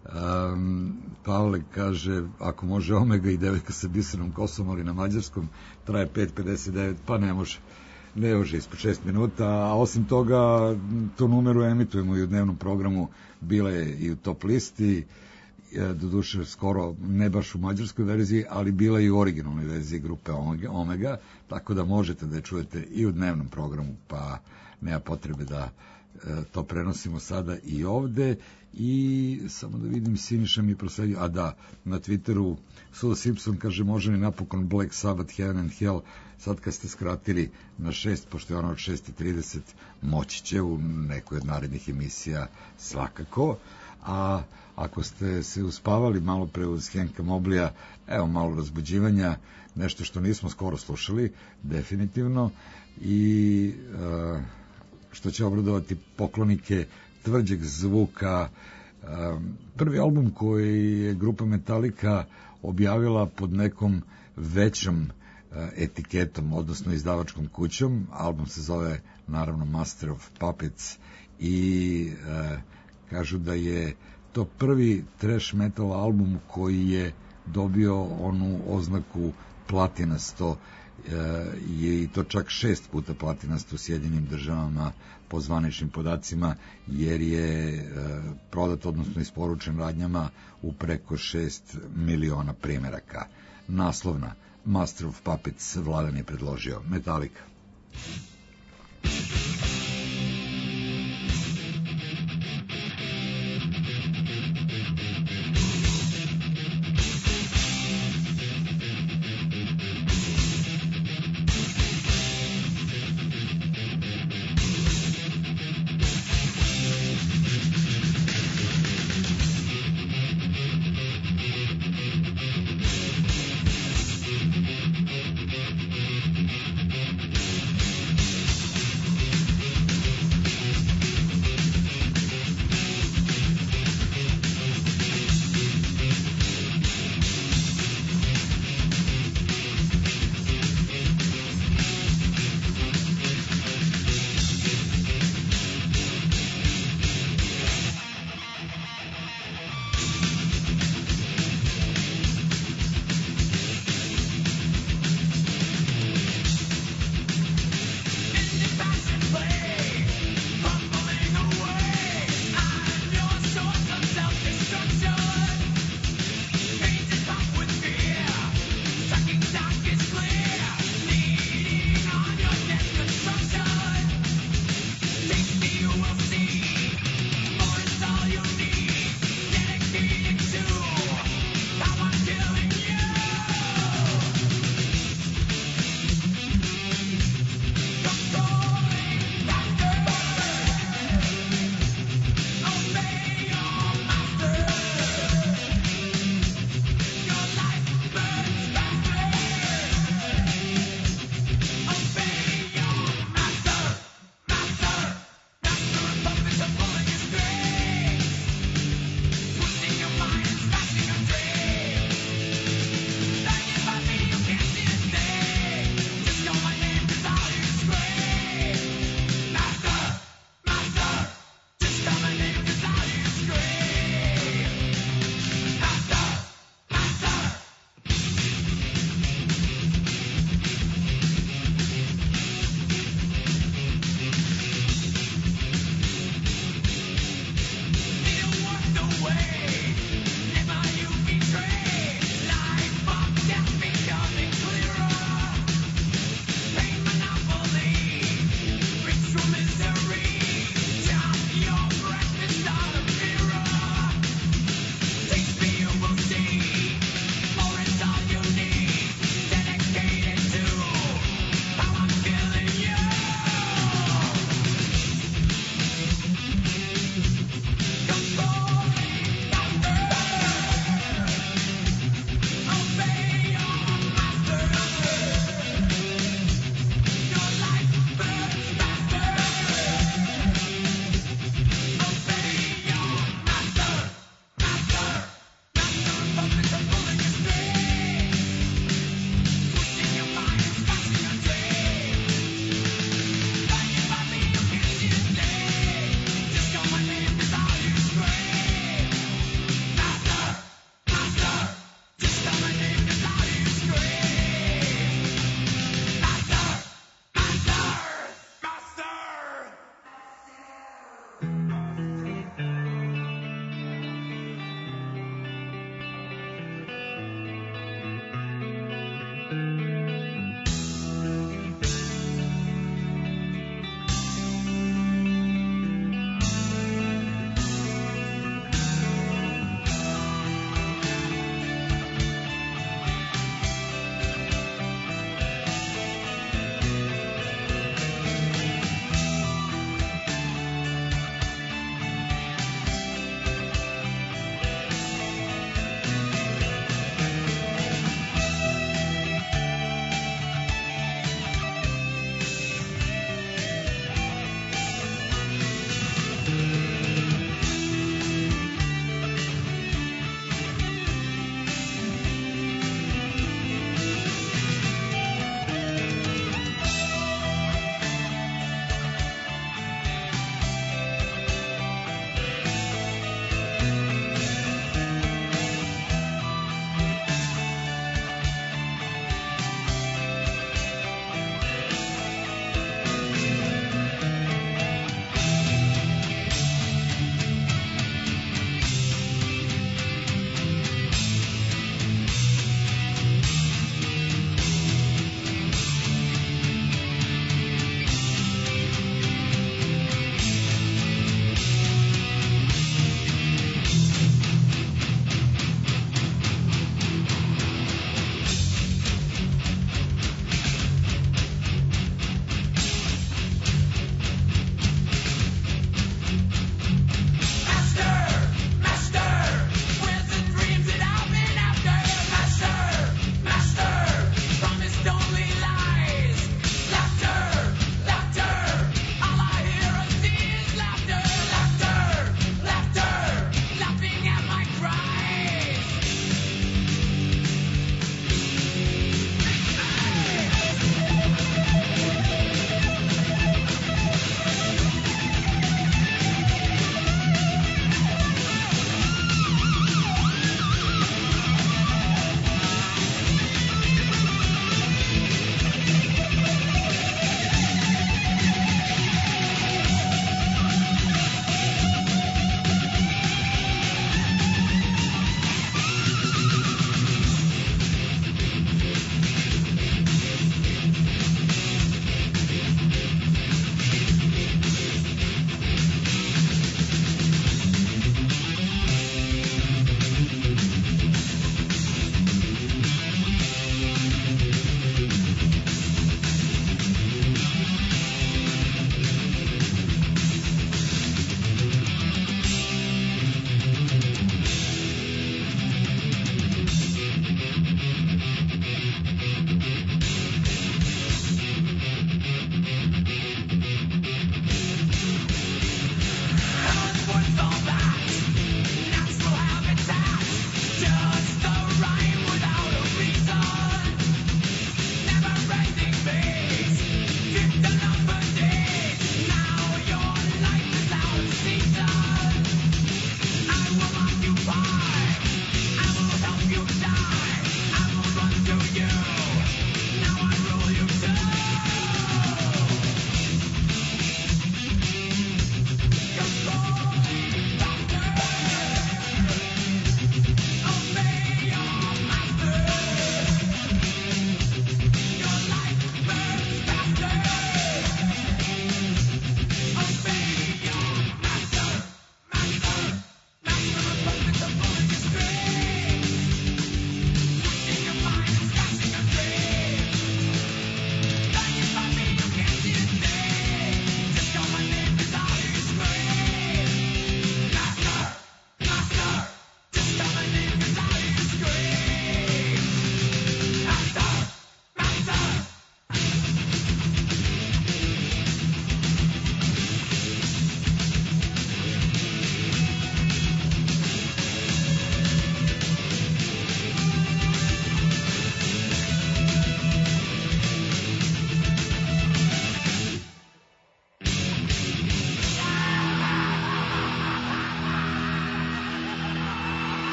Speaker 1: Pavle kaže, ako može Omega i devojka sa bisernom kosom, ali na mađarskom traje 5:59, pa ne može ispod 6 minuta, a osim toga tu numeru emitujemo i u dnevnom programu, bila je i u top listi, doduše skoro ne baš u mađarskoj verziji, ali bila i u originalnoj verziji grupe Omega, tako da možete da je čujete i u dnevnom programu, pa nema potrebe da to prenosimo sada i ovde. I samo da vidim, Siniša mi je prosledio, a da, na Twitteru Suda Simpson kaže, može li napokon Black Sabbath, Heaven and Hell, sad kad ste skratili na 6, pošto je ono od 6:30, moći će u nekoj od narednih emisija svakako. A ako ste se uspavali malo pre uz Henka Moblija, evo malo razbuđivanja, nešto što nismo skoro slušali, definitivno, i što će obradovati poklonike tvrđeg zvuka. Prvi album koji je grupa Metallica objavila pod nekom većom etiketom, odnosno izdavačkom kućom. Album se zove naravno Master of Puppets i kažu da je to prvi thrash metal album koji je dobio onu oznaku platinasto, i to čak 6 puta platinasto u Sjedinjenim Državama po zvaničnim podacima, jer je prodat, odnosno isporučen radnjama u preko 6 miliona primeraka. Naslovna Master of Puppets Vladan je predložio. Metallica.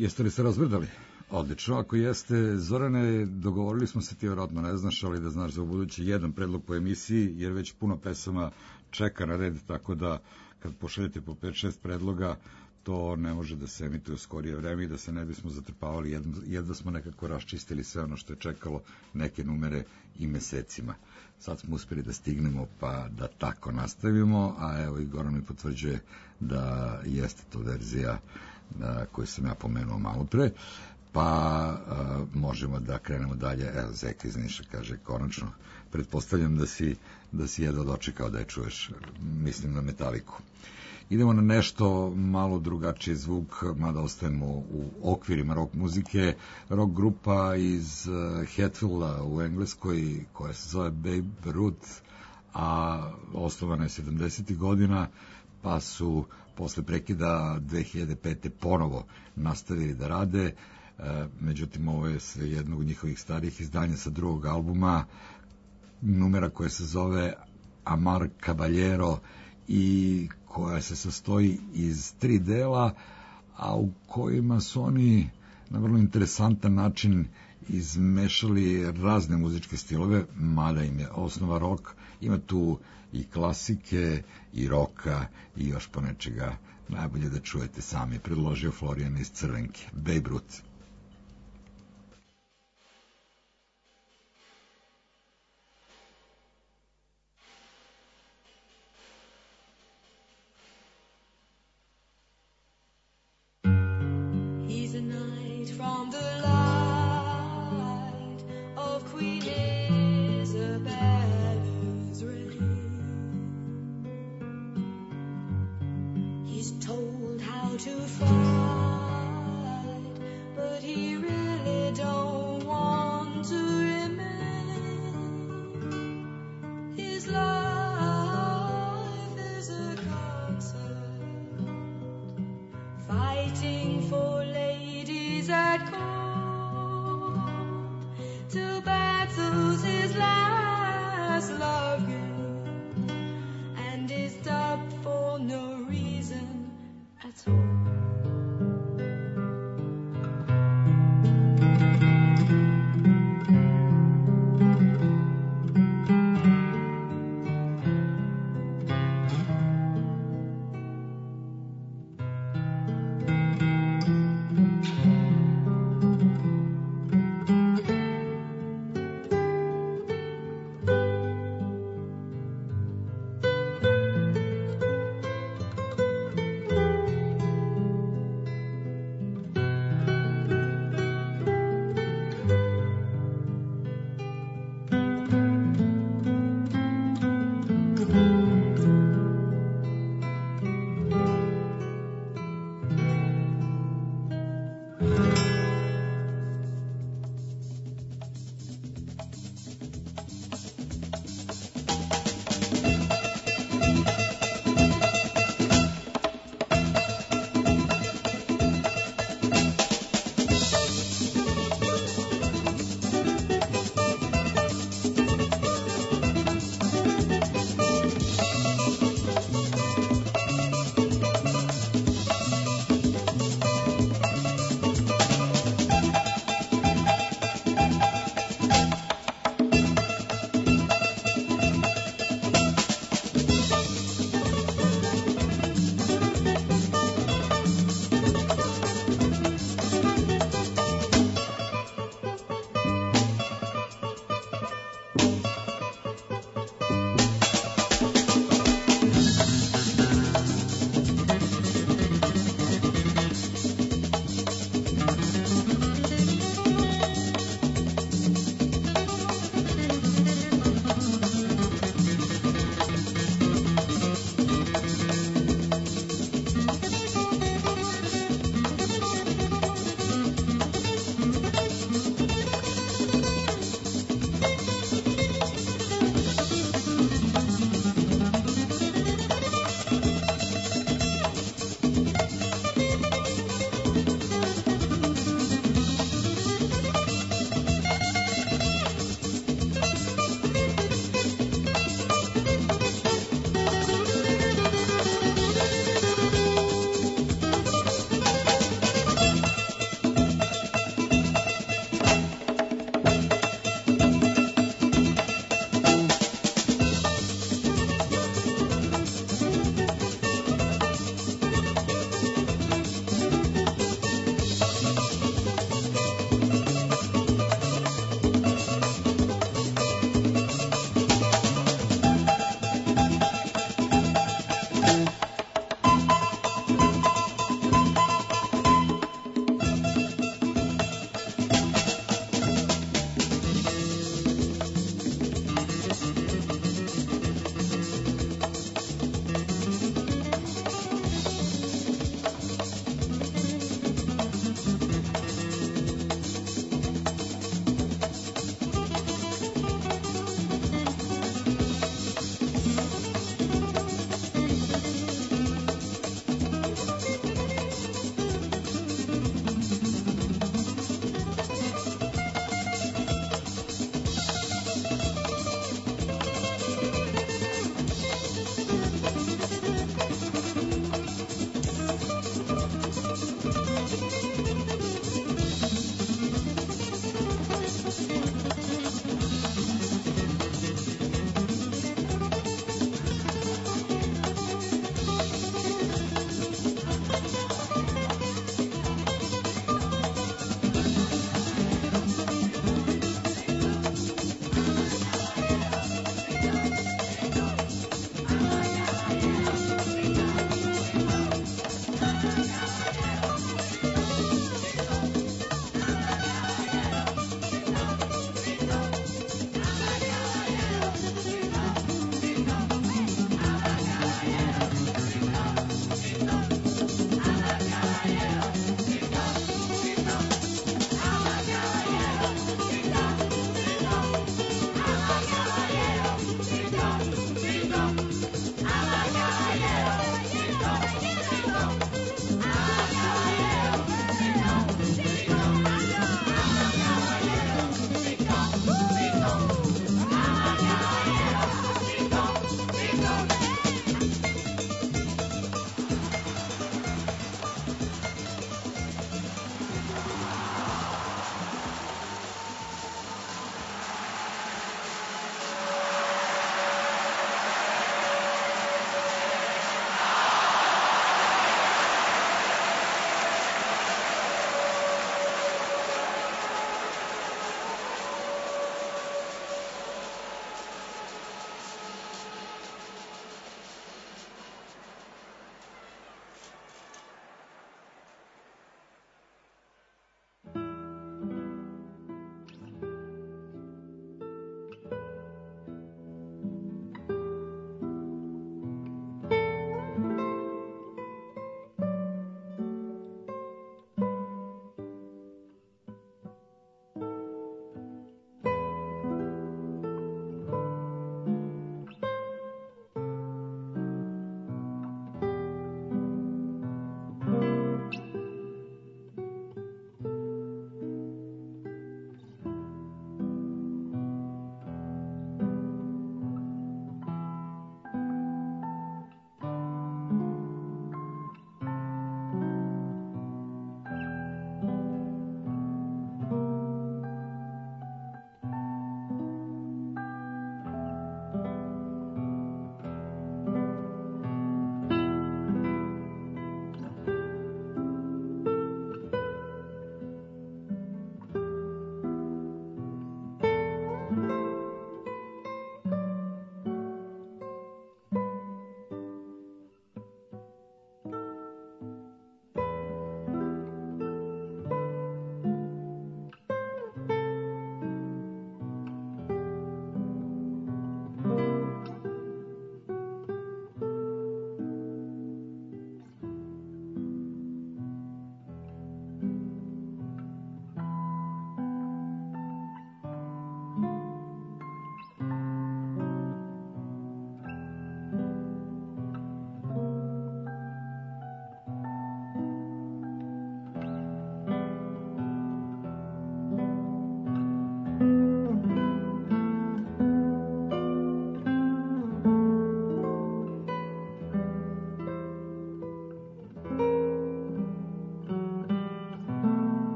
Speaker 1: Jeste li se razbrdali? Odlično, ako jeste, Zorane, dogovorili smo se, ti vjerojatno ne znaš, ali da znaš za ubuduće jedan predlog po emisiji, jer već puno pesama čeka na red, tako da kad pošaljete po 5-6 predloga, to ne može da se emituje u skorije vreme i da se ne bismo zatrpavali, jedva smo nekako raščistili sve ono što je čekalo neke numere i mesecima. Sad smo uspjeli da stignemo, pa da tako nastavimo, a evo i Goran mi potvrđuje da jeste to verzija koju sam ja pomenuo malo pre, pa možemo da krenemo dalje. Evo, Zeka iz Niša kaže, konačno, pretpostavljam da si jedva dočekao da je čuješ, mislim na Metaliku. Idemo na nešto malo drugačiji zvuk, mada ostajemo u okvirima rock muzike. Rock grupa iz Hatfielda u Engleskoj, koja se zove Babe Ruth, a osnovana je 70. godina, pa su posle prekida 2005. ponovo nastavili da rade. Međutim, ovo je jednog od njihovih starijih izdanja sa drugog albuma, numera koja se zove Amar Caballero i koja se sastoji iz 3 dela, a u kojima su oni na vrlo interesantan način izmešali razne muzičke stilove, mada im je osnova rock. Ima tu i klasike, i roka, i još ponečega. Najbolje da čujete sami. Predložio Florian iz Crvenke. Babe Ruth.
Speaker 8: at all.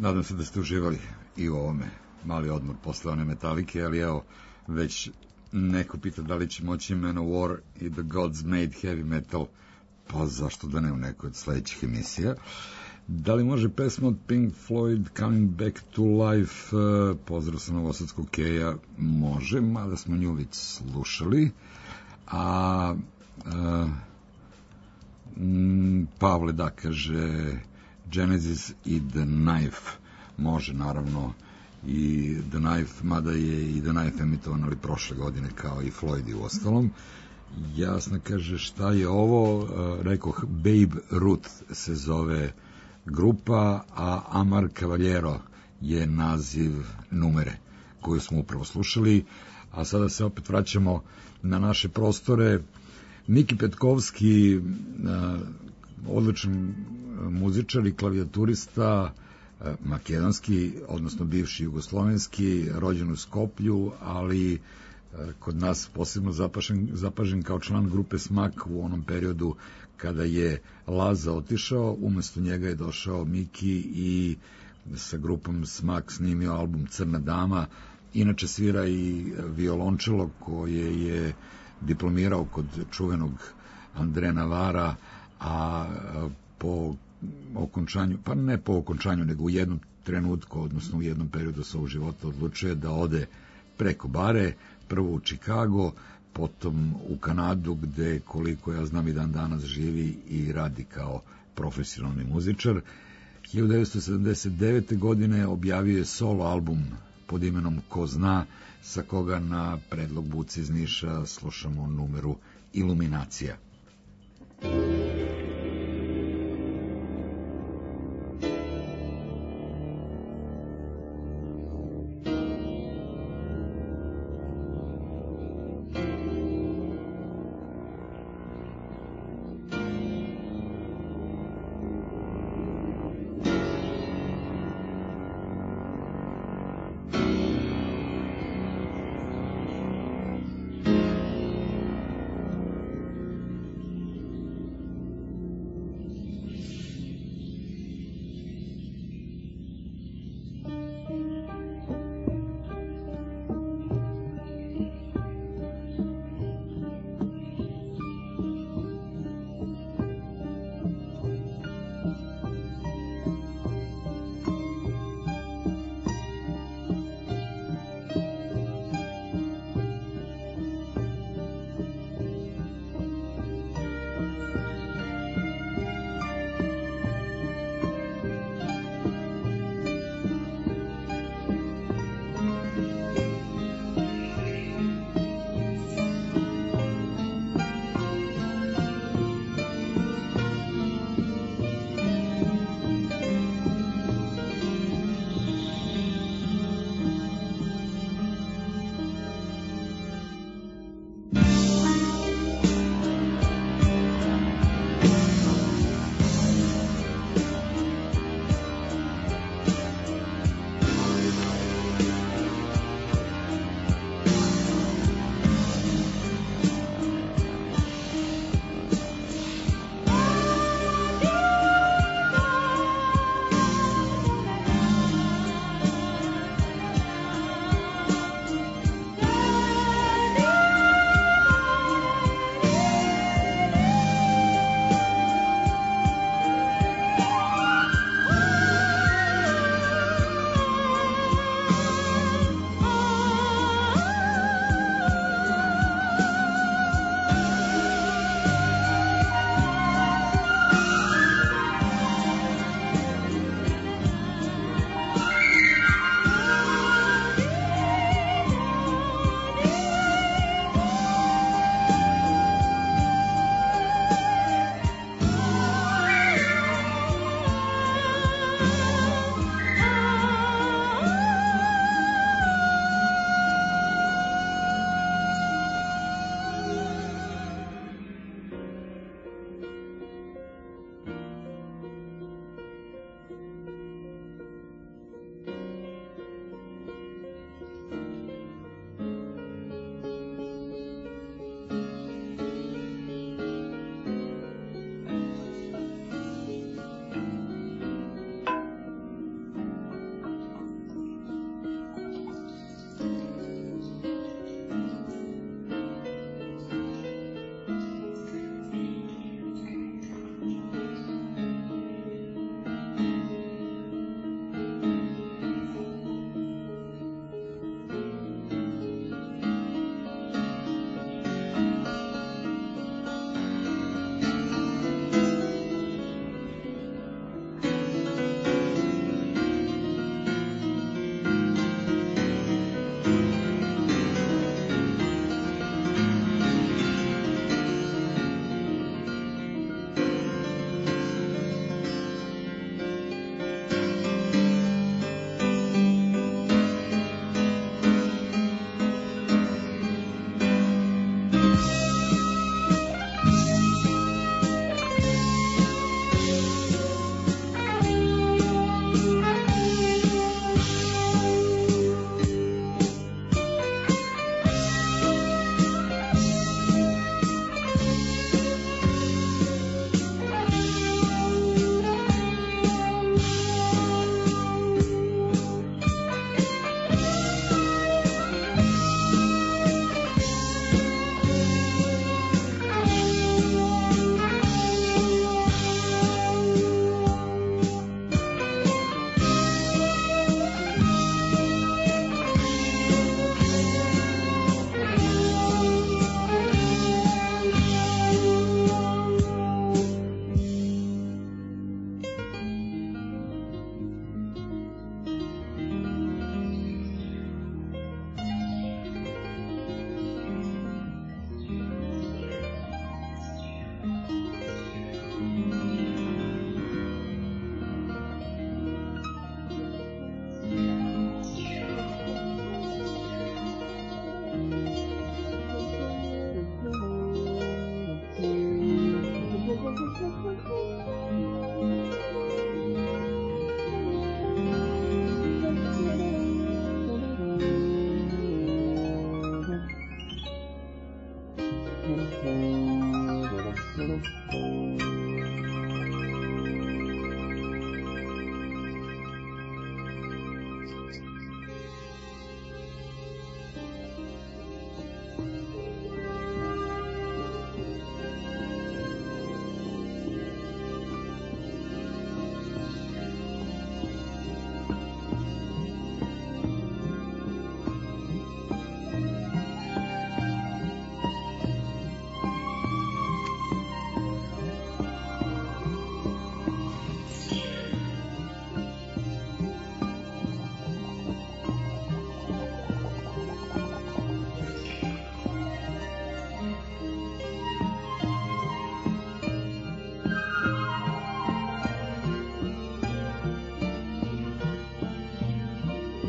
Speaker 1: Nadam se da ste uživali i u ovome. Mali odmor posle one Metalike, ali evo, već neko pita da li će moći Manowar i The Gods Made Heavy Metal, pa zašto da ne u nekoj od sledećih emisija. Da li može pesma od Pink Floyd Coming Back to Life, pozdrav sa Novosadskog Keja, može, mada smo nju već slušali. Pavle da kaže Genesis i The Knife, može naravno i The Knife, mada je i The Knife emitovan, ali prošle godine kao i Floyd i u ostalom. Jasno kaže šta je ovo, rekoh Babe Ruth se zove grupa, a Amar Cavallero je naziv numere koju smo upravo slušali, a sada se opet vraćamo na naše prostore. Miki Petkovski, odličan muzičar i klavijaturista, makedonski, odnosno bivši jugoslovenski, rođen u Skoplju, ali kod nas posebno zapažen kao član grupe Smak u onom periodu kada je Laza otišao, umesto njega je došao Miki i sa grupom Smak snimio album Crna dama. Inače svira i violončelo koje je diplomirao kod čuvenog Andre Navara, a po okončanju, pa ne po okončanju, nego u jednom trenutku, odnosno u jednom periodu svog života odlučuje da ode preko bare, prvo u Chicago, potom u Kanadu, gde, koliko ja znam, i dan danas živi i radi kao profesionalni muzičar. 1979. godine objavio je solo album pod imenom Ko zna, sa koga na predlog Buci iz Niša slušamo numeru Iluminacija.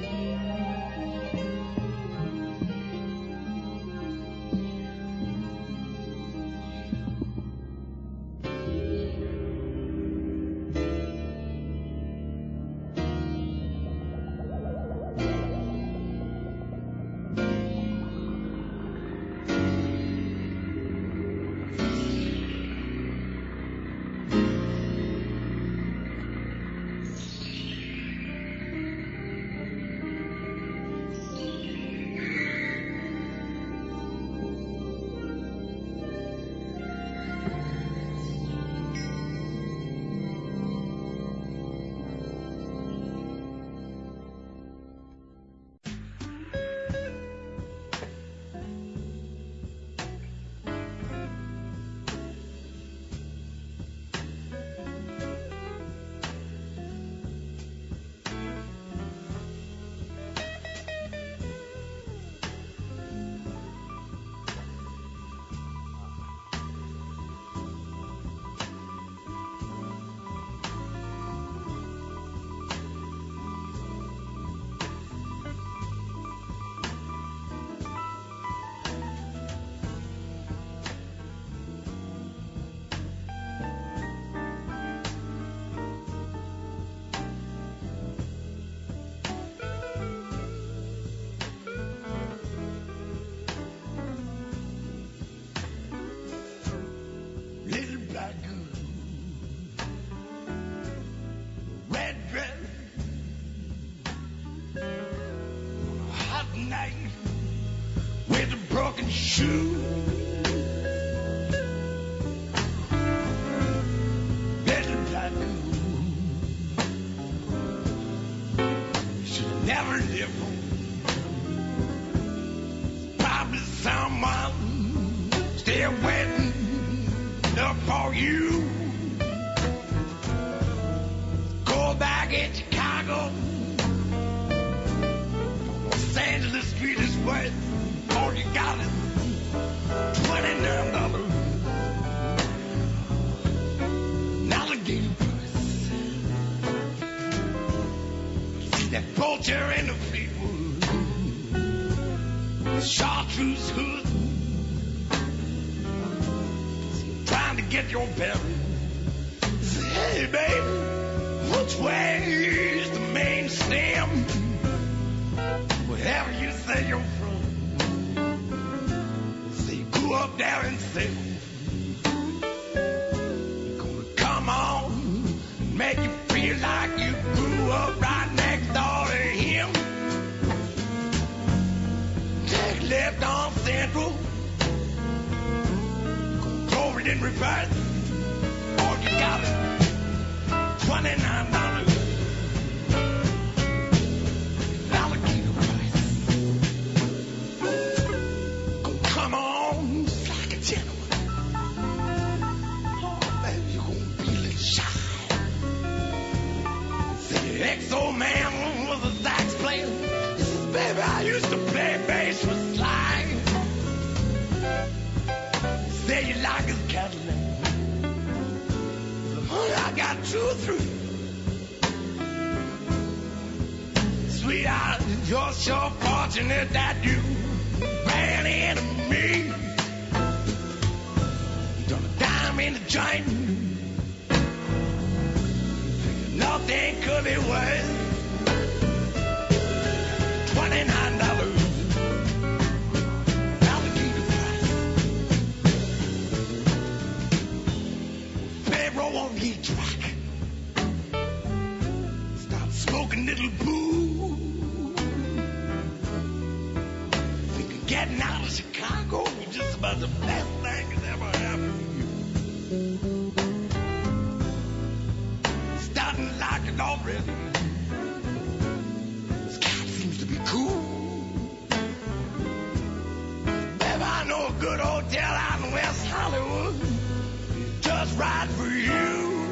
Speaker 7: Shoe. Better black should have never lived. Probably someone still waiting up for you. Go back in Chicago. Los Angeles Street is worth all you got is $29. An alligator price. See that vulture in the Fleetwood. Chartreuse hood. Trying to get your bearings. Say, hey, baby, which way is the main stem? Wherever you say you're from. Up there and say, you're gonna come on and make you feel like you grew up right next door to him. Take left on Central, gonna throw it in reverse. All you got is $29. Ex-old man was a sax player. He says, baby, I used to play bass with Sly. He said you like his Cadillac. But honey, I got 2 or 3. Sweetheart, you're so fortunate that you ran into me. You done a dime in the joint. Nothing could be worth $29. Alligator price. Pharaoh on the track. Start smoking little boo. Thinking getting out of Chicago was just about the best thing that's ever happened to you. Like it already. This cat seems to be cool. Baby, I know a good hotel out in West Hollywood. It's just right for you.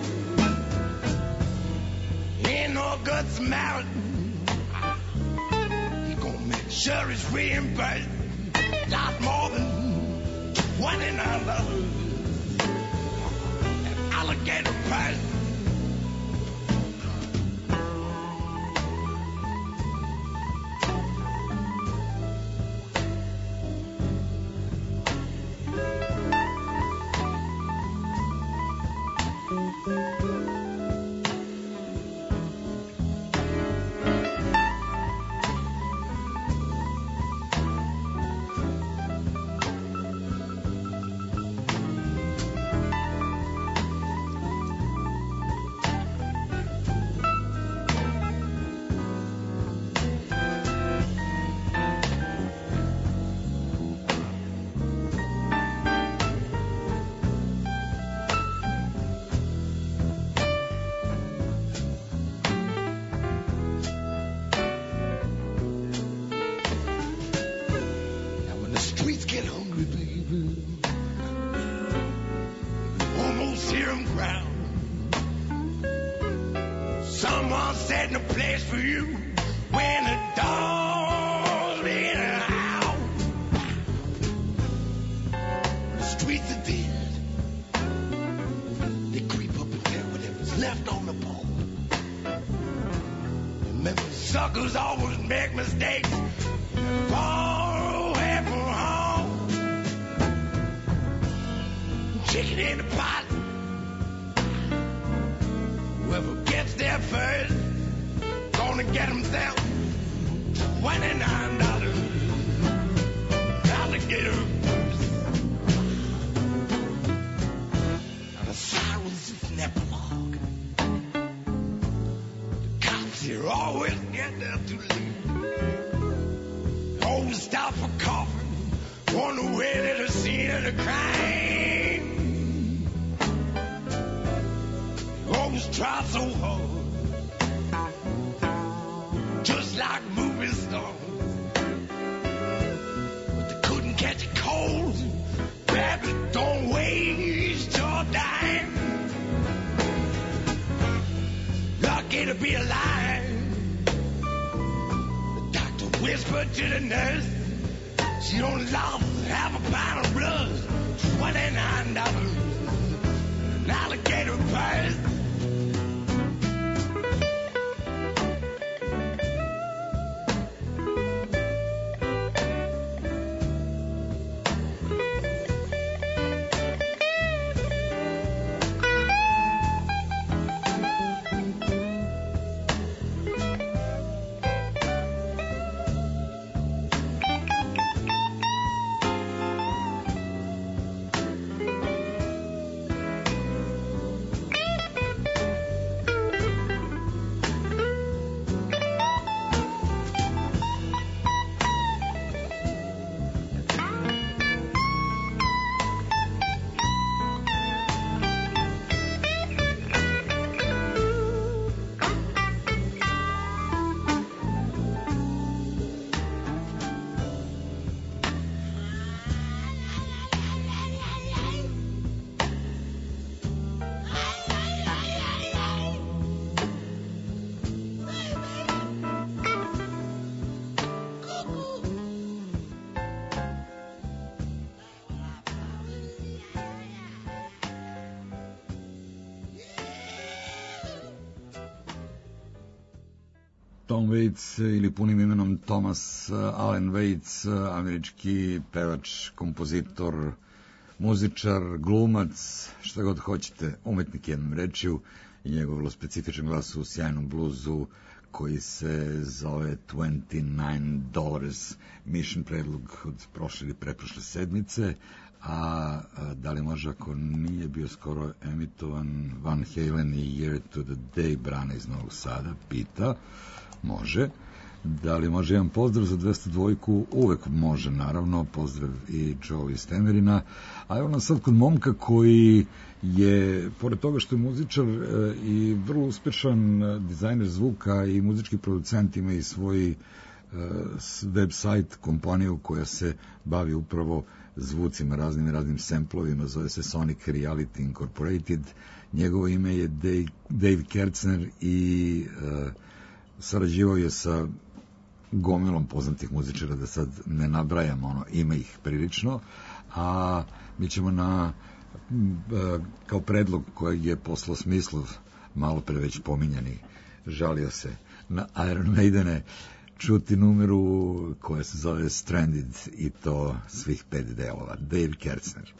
Speaker 7: Ain't no good Samaritan. He gonna make sure it's reimbursed. Not more than $29. An alligator price. for you when the dogs begin to howl. The streets are dead. They creep up and get whatever's left on the pole. Remember, suckers always make mistakes. Far away from home. Chicken in the pot. Whoever gets there first, gonna get himself $29. Alligator purse. Now the sirens is an epilogue. The cops here always get there too late. Always stop for coffee on the way to the scene of the crime. Always try so hard, just like movie stars, but they couldn't catch a cold. Baby, don't waste your time. Lucky to be alive. The doctor whispered to the nurse, she only lost half a pound of blood. $29, an alligator purse.
Speaker 1: Tom Waits ili punim imenom Thomas Allen Waits, američki pevač, kompozitor, muzičar, glumac, šta god hoćete, umetnik jednom rečju, i njegov vrlo specifičan glas u sjajnom bluzu koji se zove $29, Mission, predlog od prošle ili preprošle sedmice. A da li može, ako nije bio skoro emitovan, Van Halen i Year to the Day, Brana iz Novog Sada pita, može. Da li može jedan pozdrav za 202? Uvek može, naravno. Pozdrav i Joe iz Temerina. A evo nas sad kod momka koji je, pored toga što je muzičar i vrlo uspešan dizajner zvuka i muzički producent, ima i svoj website, kompaniju koja se bavi upravo zvucima, raznim samplovima, zove se Sonic Reality Incorporated. Njegovo ime je Dave Kertzner i sarađivao je sa gomilom poznatih muzičara, da sad ne nabrajam, ima ih prilično, a mi ćemo kao predlog kojeg je poslao Smislov, malo pre već pominjani, žalio se na Iron Maidene, čuti numeru koja se zove Stranded, i to svih 5 delova. Dave Kertzner.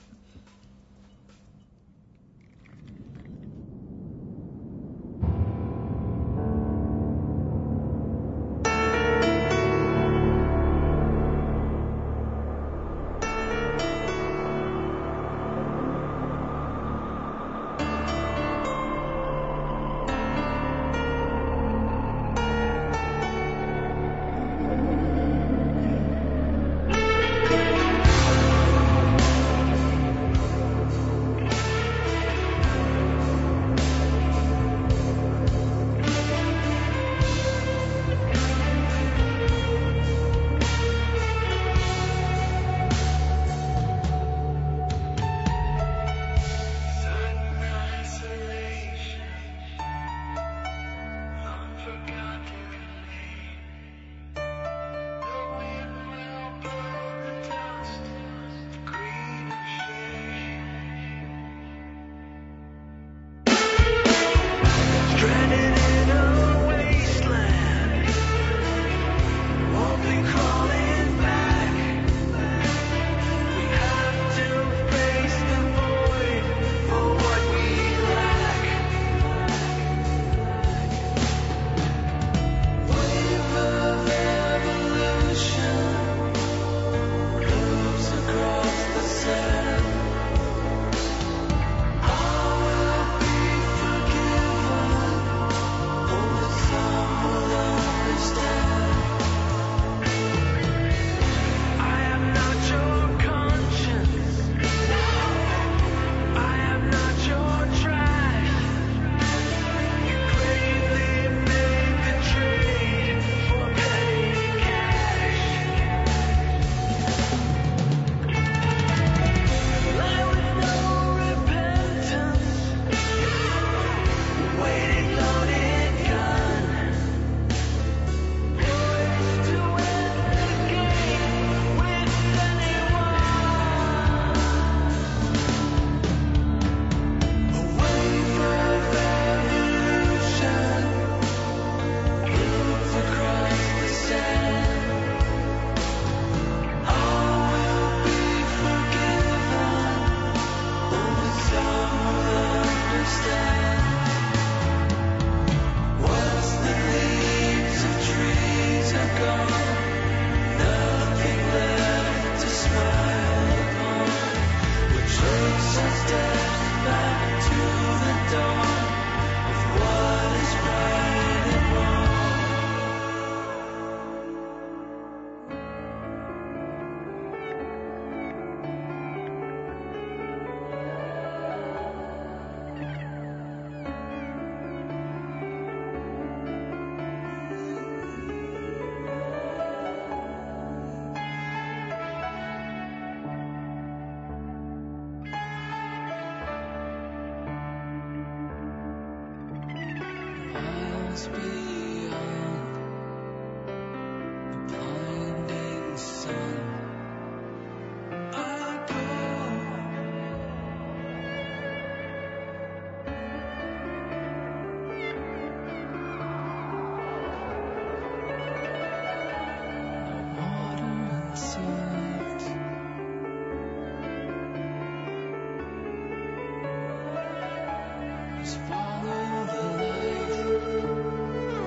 Speaker 8: Just follow the light.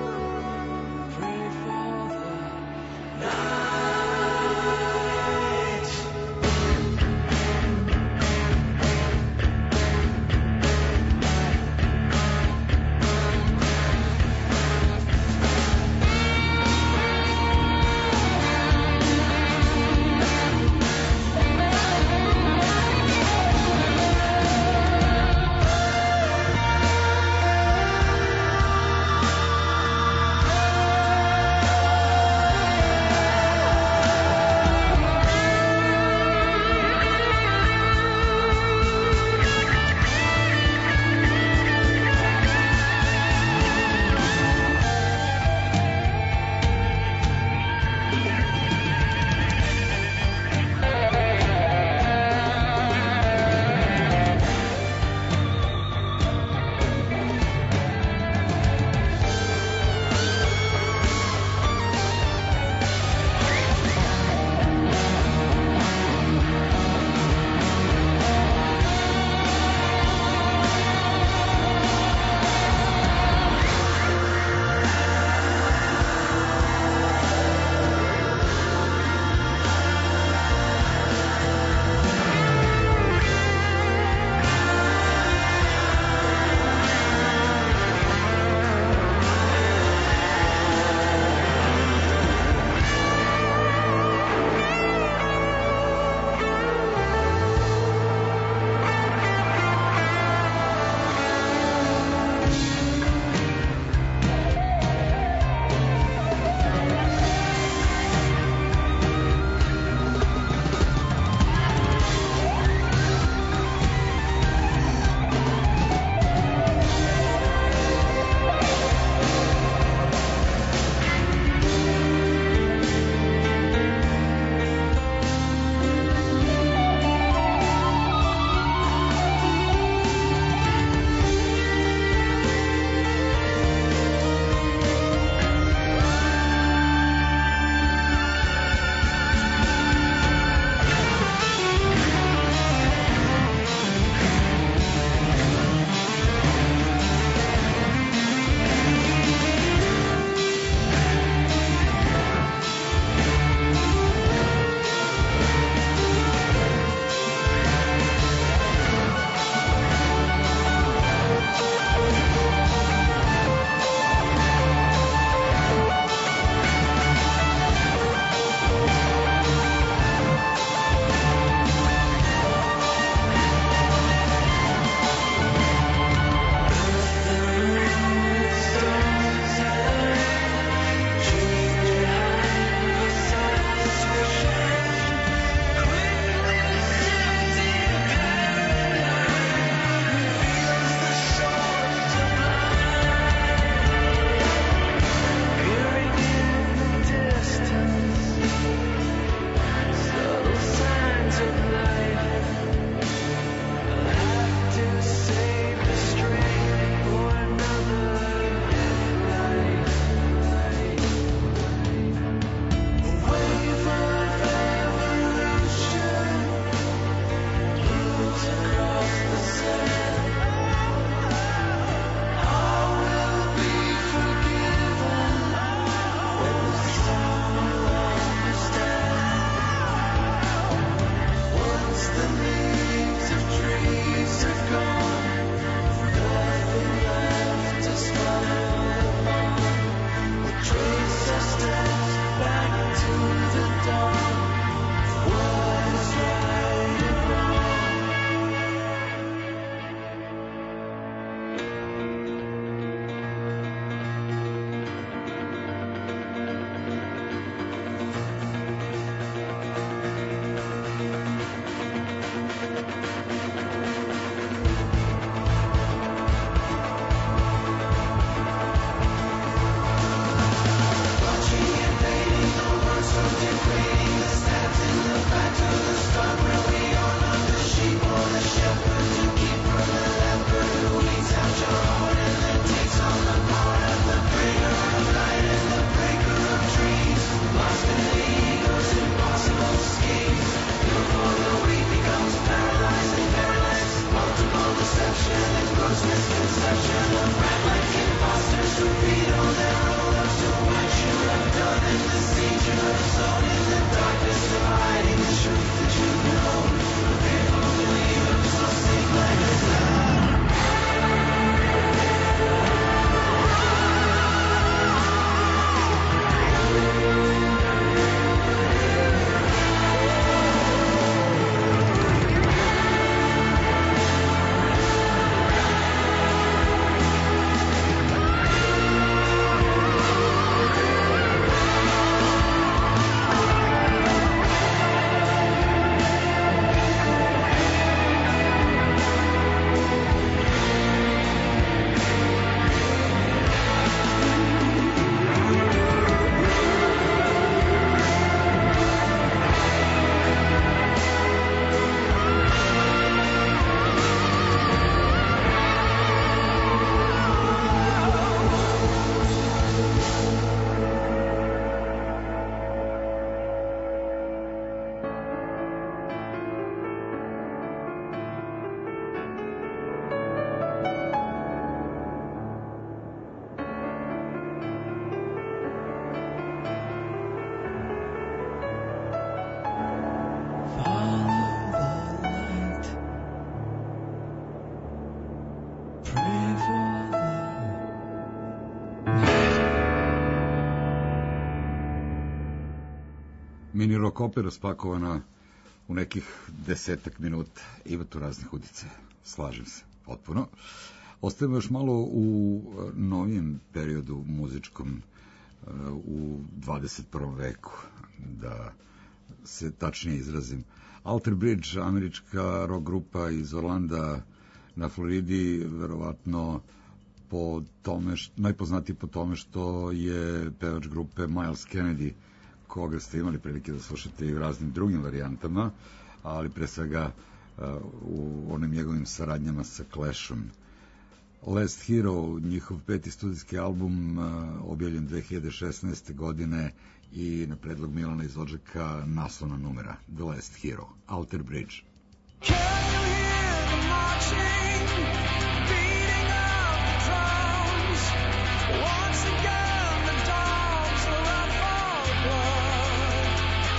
Speaker 1: mini rock opera spakovana u nekih 10 minuta. Ima tu raznih uticaja, slažem se, potpuno. Ostajemo još malo u novijem periodu muzičkom, u 21. veku, da se tačnije izrazim. Alter Bridge, američka rock grupa iz Orlanda na Floridi, verovatno po tome, najpoznatiji po tome što je pevač grupe Miles Kennedy, koga ste imali prilike da slušate i u raznim drugim varijantama, ali pre svega u onim njegovim saradnjama sa Clashom. Last Hero, njihov 5. studijski album, objavljen 2016. godine i na predlog Milana iz Odžaka naslovna numera The Last Hero, Alter Bridge.
Speaker 6: Can you hear the marching, beating of the drums? Once again the dogs are up for blood.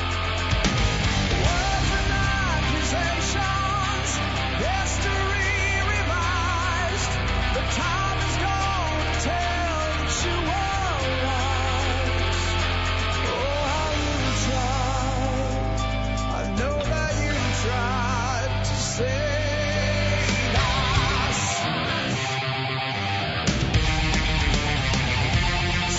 Speaker 6: Words and accusations, history revised. The time is gone to tell that you were right. Oh, how you tried. I know that you tried to save us.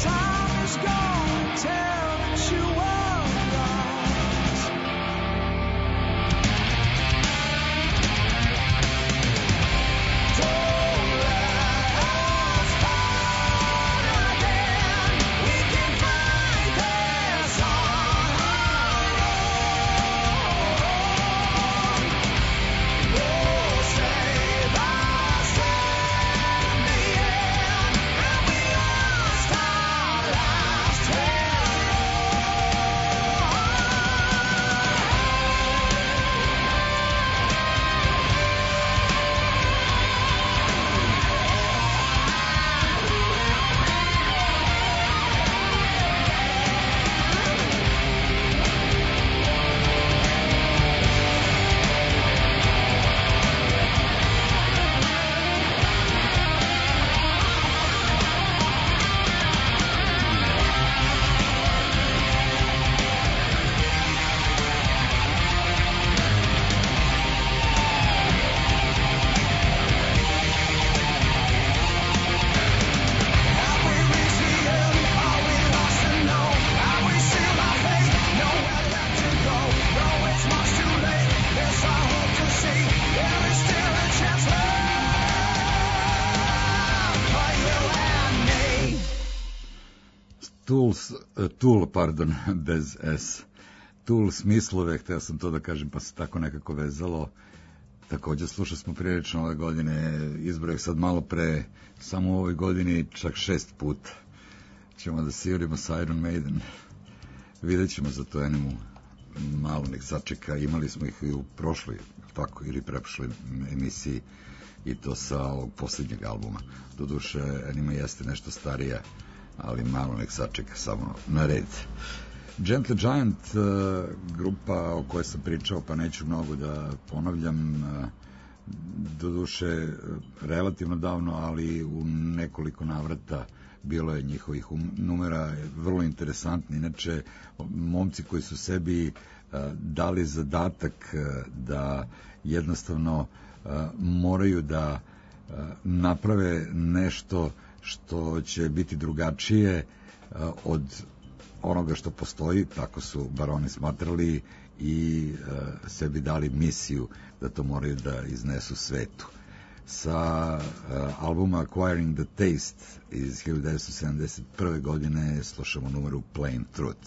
Speaker 6: time is gone, tell that you were lost. Don't let us fall again. We can find this on our own. We'll save us in the end, and we lost our last
Speaker 1: Tool, bez S. Tool smislove, hteo sam to da kažem, pa se tako nekako vezalo. Takođe slušali smo prilično ove godine, izbrojah sad malo pre, samo u ovoj godini čak 6 puta. Ćemo da se jurimo sa Iron Maiden. Vidjet ćemo za to Enimu malo nek sačeka. Imali smo ih i u prošloj, tako, ili preprošloj emisiji, i to sa ovog posljednjeg albuma. Doduše, Enima jeste nešto starija, ali malo nek sačeka samo na red. Gentle Giant, grupa o kojoj sam pričao, pa neću mnogo da ponavljam, doduše relativno davno, ali u nekoliko navrata bilo je njihovih numera, vrlo interesantni. Inače, momci koji su sebi dali zadatak da jednostavno moraju da naprave nešto što će biti drugačije od onoga što postoji, tako su baroni smatrali i sebi dali misiju da to moraju da iznesu svetu. Sa albuma Acquiring the Taste iz 1971. godine slušamo numeru Plain Truth.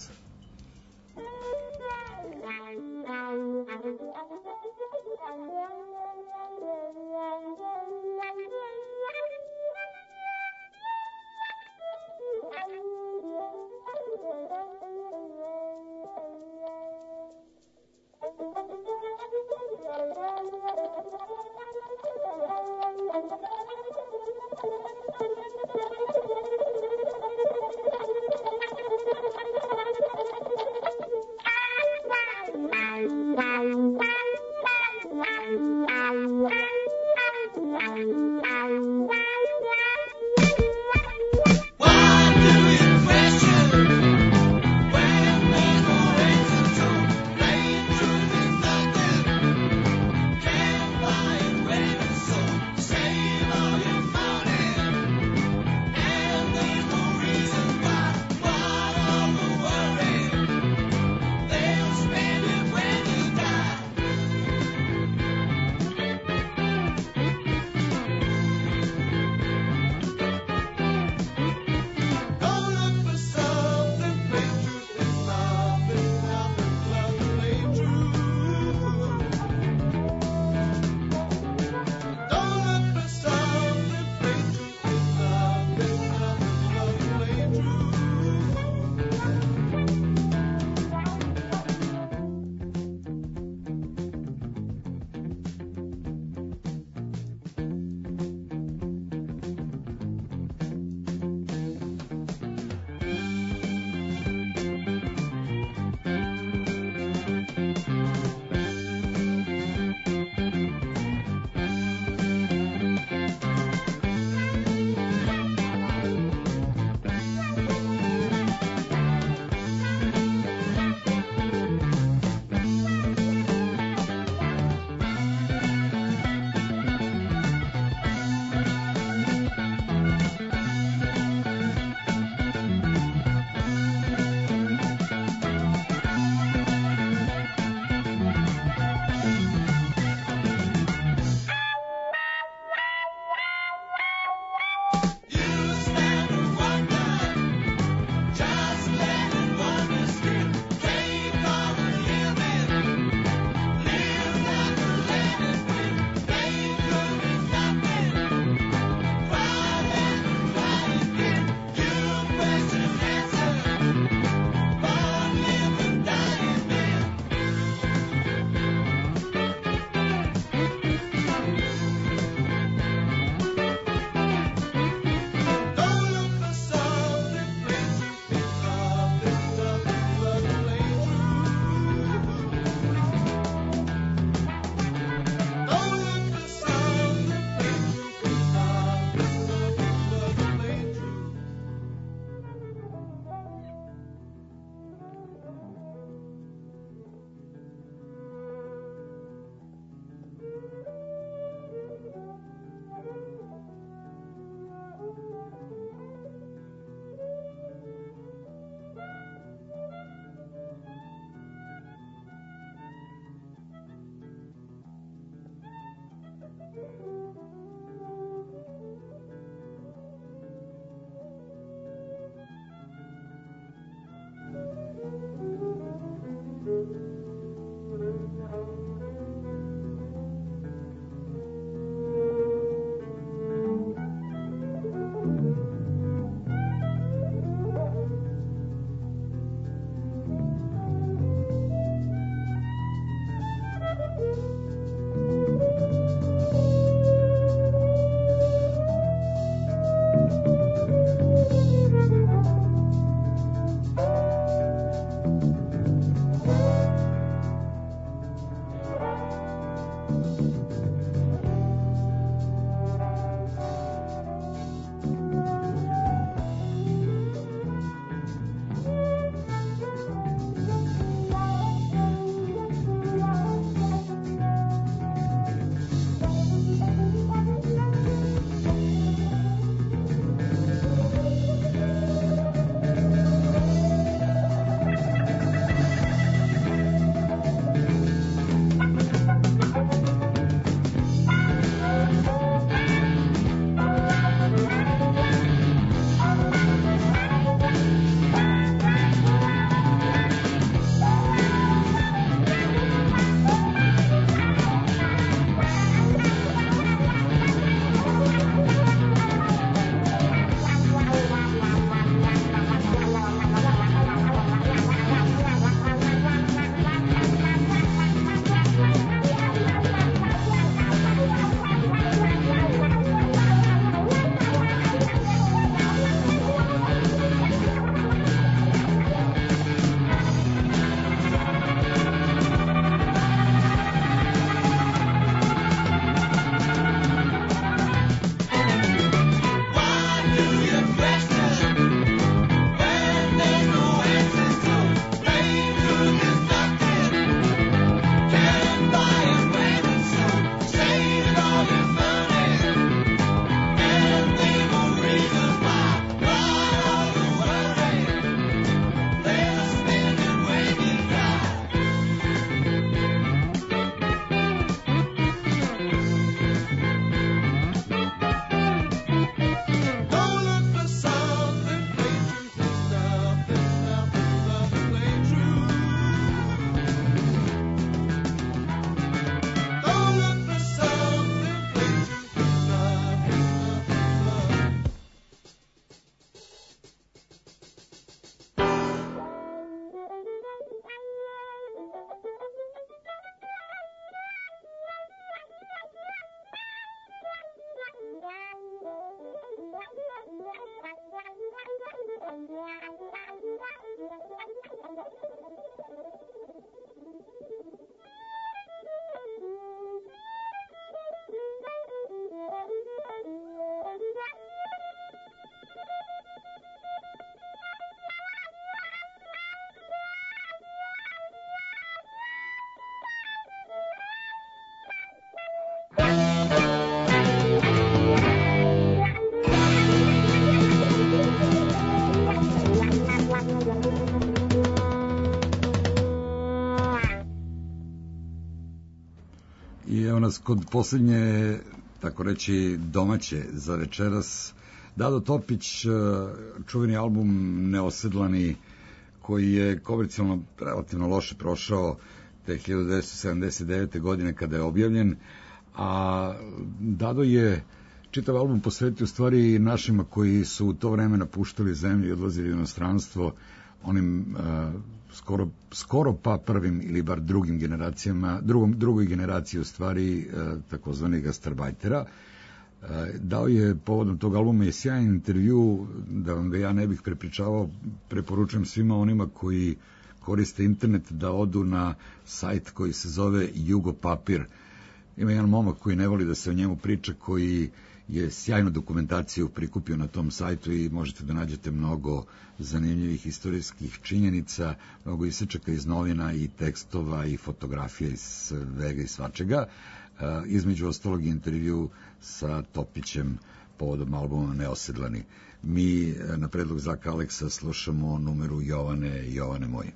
Speaker 1: I evo nas kod posljednje, tako reći, domaće za večeras. Dado Topić, čuveni album Neosedlani, koji je komercijalno relativno loše prošao te 1979. godine kada je objavljen, a Dado je čitav album posvetio u stvari našima koji su u to vreme napuštali zemlju i odlazili u inostranstvo, onim skoro pa prvim ili bar drugim generacijama, drugoj generaciji u stvari takozvanih gastarbajtera. Dao je povodom tog albuma i sjajan intervju, da vam ga ja ne bih prepričavao, preporučujem svima onima koji koriste internet da odu na sajt koji se zove Jugopapir. Ima jedan momak koji ne voli da se o njemu priča, koji je sjajnu dokumentaciju prikupio na tom sajtu i možete da nađete mnogo zanimljivih istorijskih činjenica, mnogo isečaka iz novina i tekstova i fotografija iz svega i svačega. Između ostalog intervju sa Topićem povodom albuma Neosedlani. Mi na predlog Zaka Aleksa slušamo numeru Jovane moje.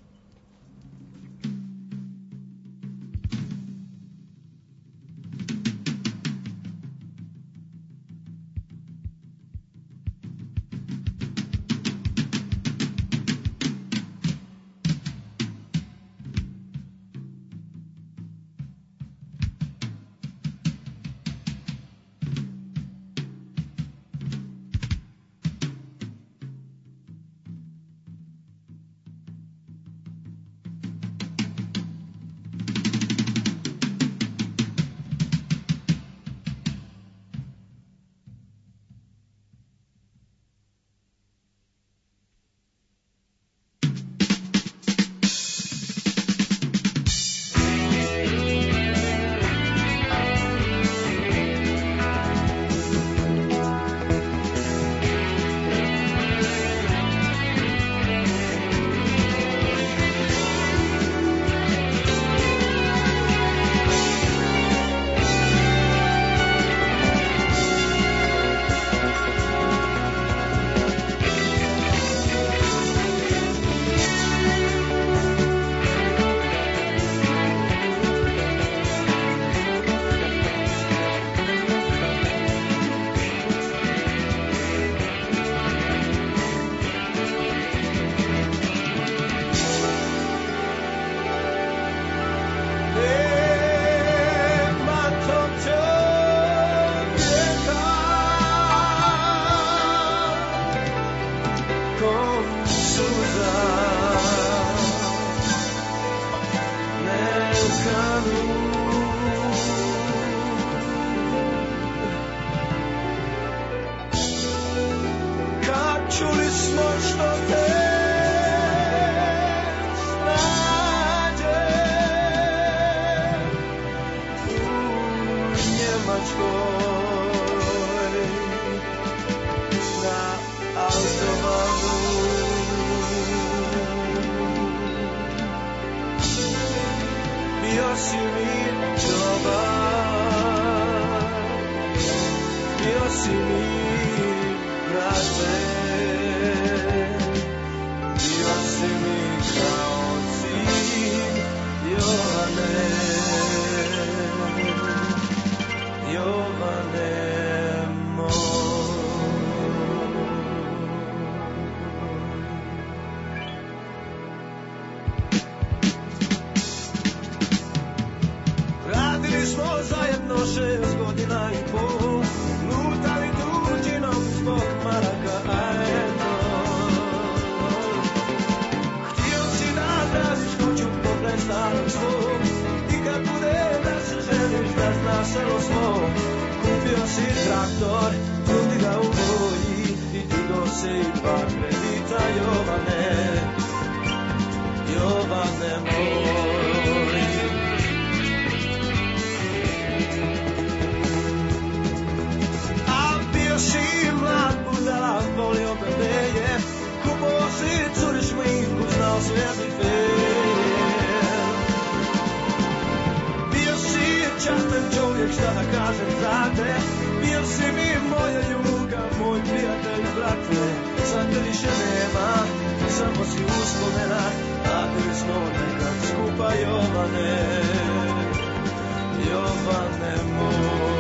Speaker 8: Jovane moj.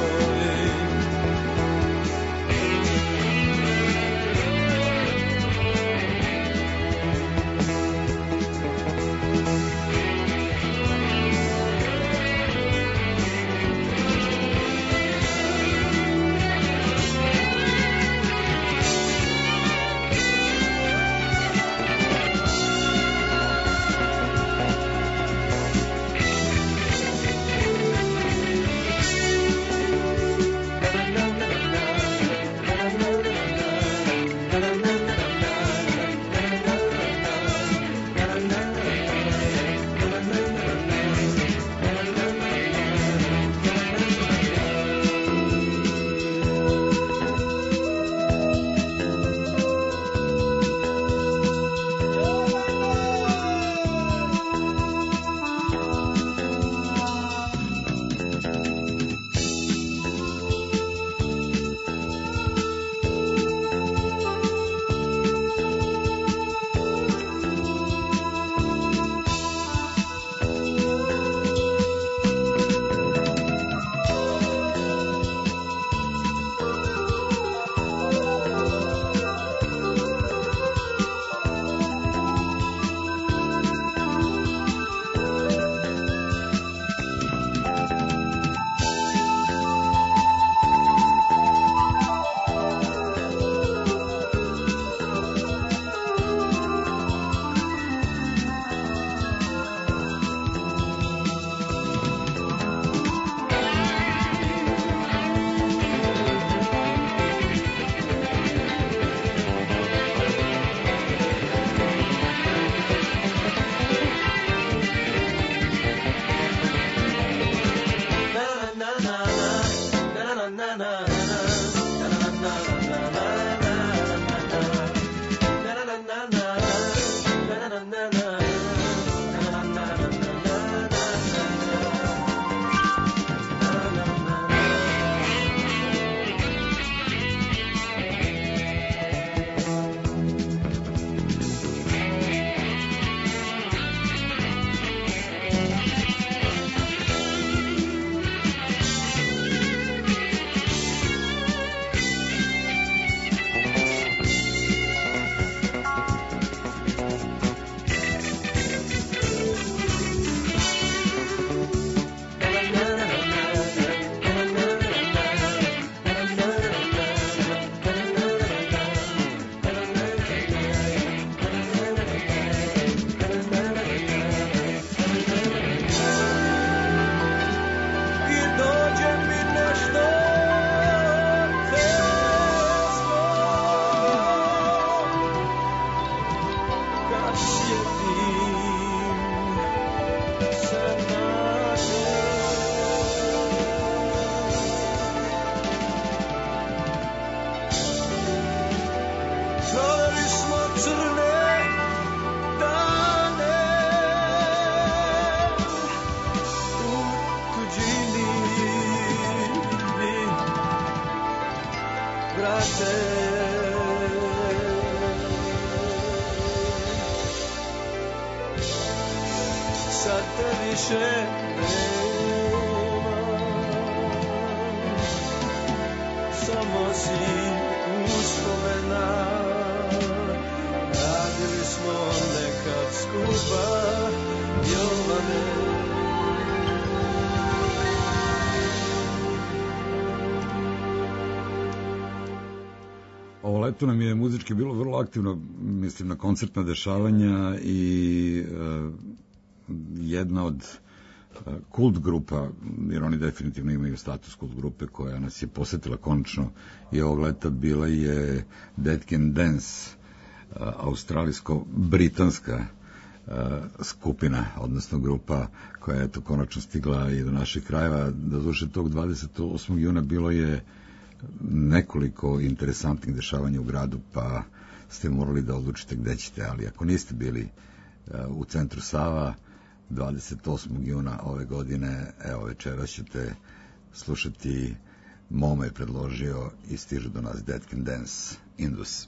Speaker 1: Ovo leto nam je muzički bilo vrlo aktivno, mislim na koncertna dešavanja i jedna od kult grupa, jer oni definitivno imaju status kult grupe koja nas je posetila konačno i ovog leta bila je Dead Can Dance, australijsko-britanska skupina, odnosno grupa koja je to konačno stigla i do naših krajeva. Da duše tog 28. juna bilo je nekoliko interesantnih dešavanja u gradu, pa ste morali da odlučite gde ćete, ali ako niste bili u centru Sava 28. juna ove godine, evo večera ćete slušati, Momo je predložio i stižu do nas Dead Can Dance, Indus.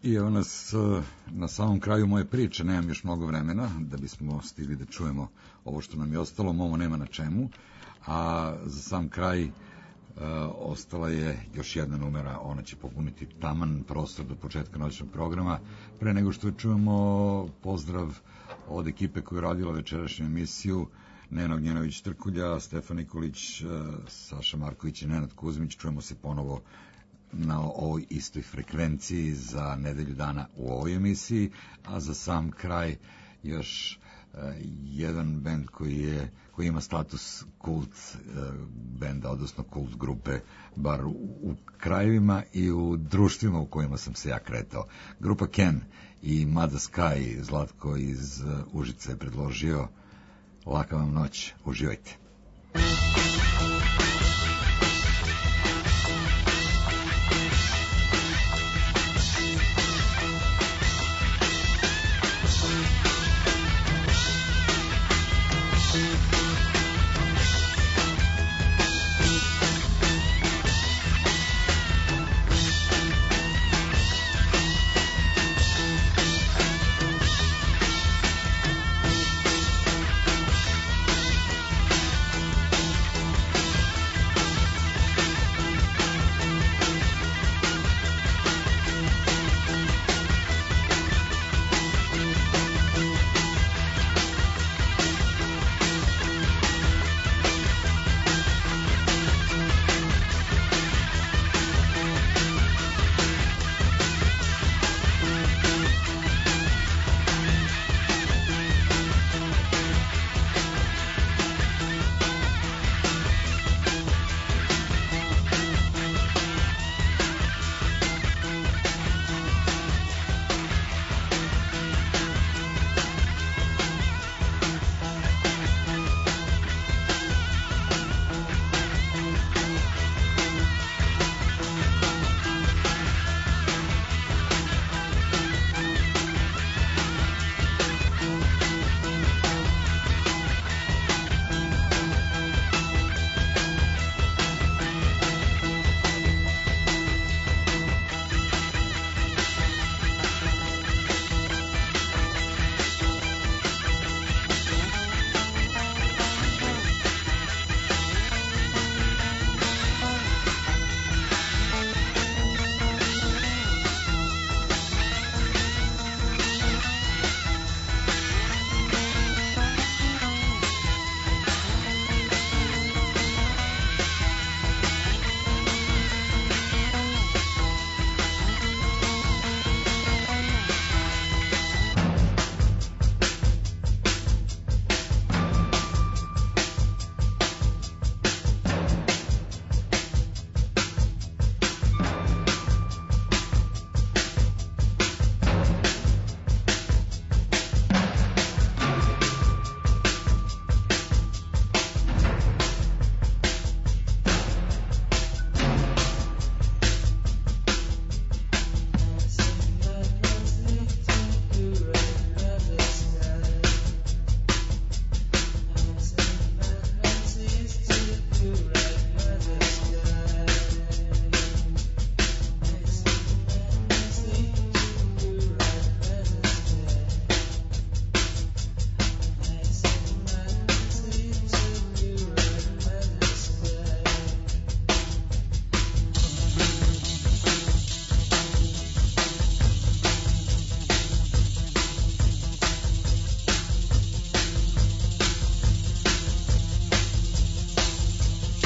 Speaker 1: I evo nas na samom kraju moje priče, nemam još mnogo vremena da bismo stigli da čujemo ovo što nam je ostalo, ovo nema na čemu, a za sam kraj ostala je još jedna numera, ona će popuniti taman prostor do početka noćnog programa. Pre nego što čujemo pozdrav od ekipe koja je radila večerašnju emisiju, Nena Ognjenović-Trkulja, Stefan Nikolić, Saša Marković i Nenad Kuzmić, čujemo se ponovo na ovoj istoj frekvenciji za nedelju dana u ovoj emisiji, a za sam kraj još jedan bend koji ima status kult benda, odnosno kult grupe, bar u krajevima i u društvima u kojima sam se ja kretao. Grupa Ken i Mada Sky, Zlatko iz Užica je predložio. Laka vam noć, uživajte.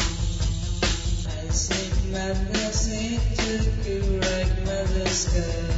Speaker 9: Madness, it took you right, mother sky.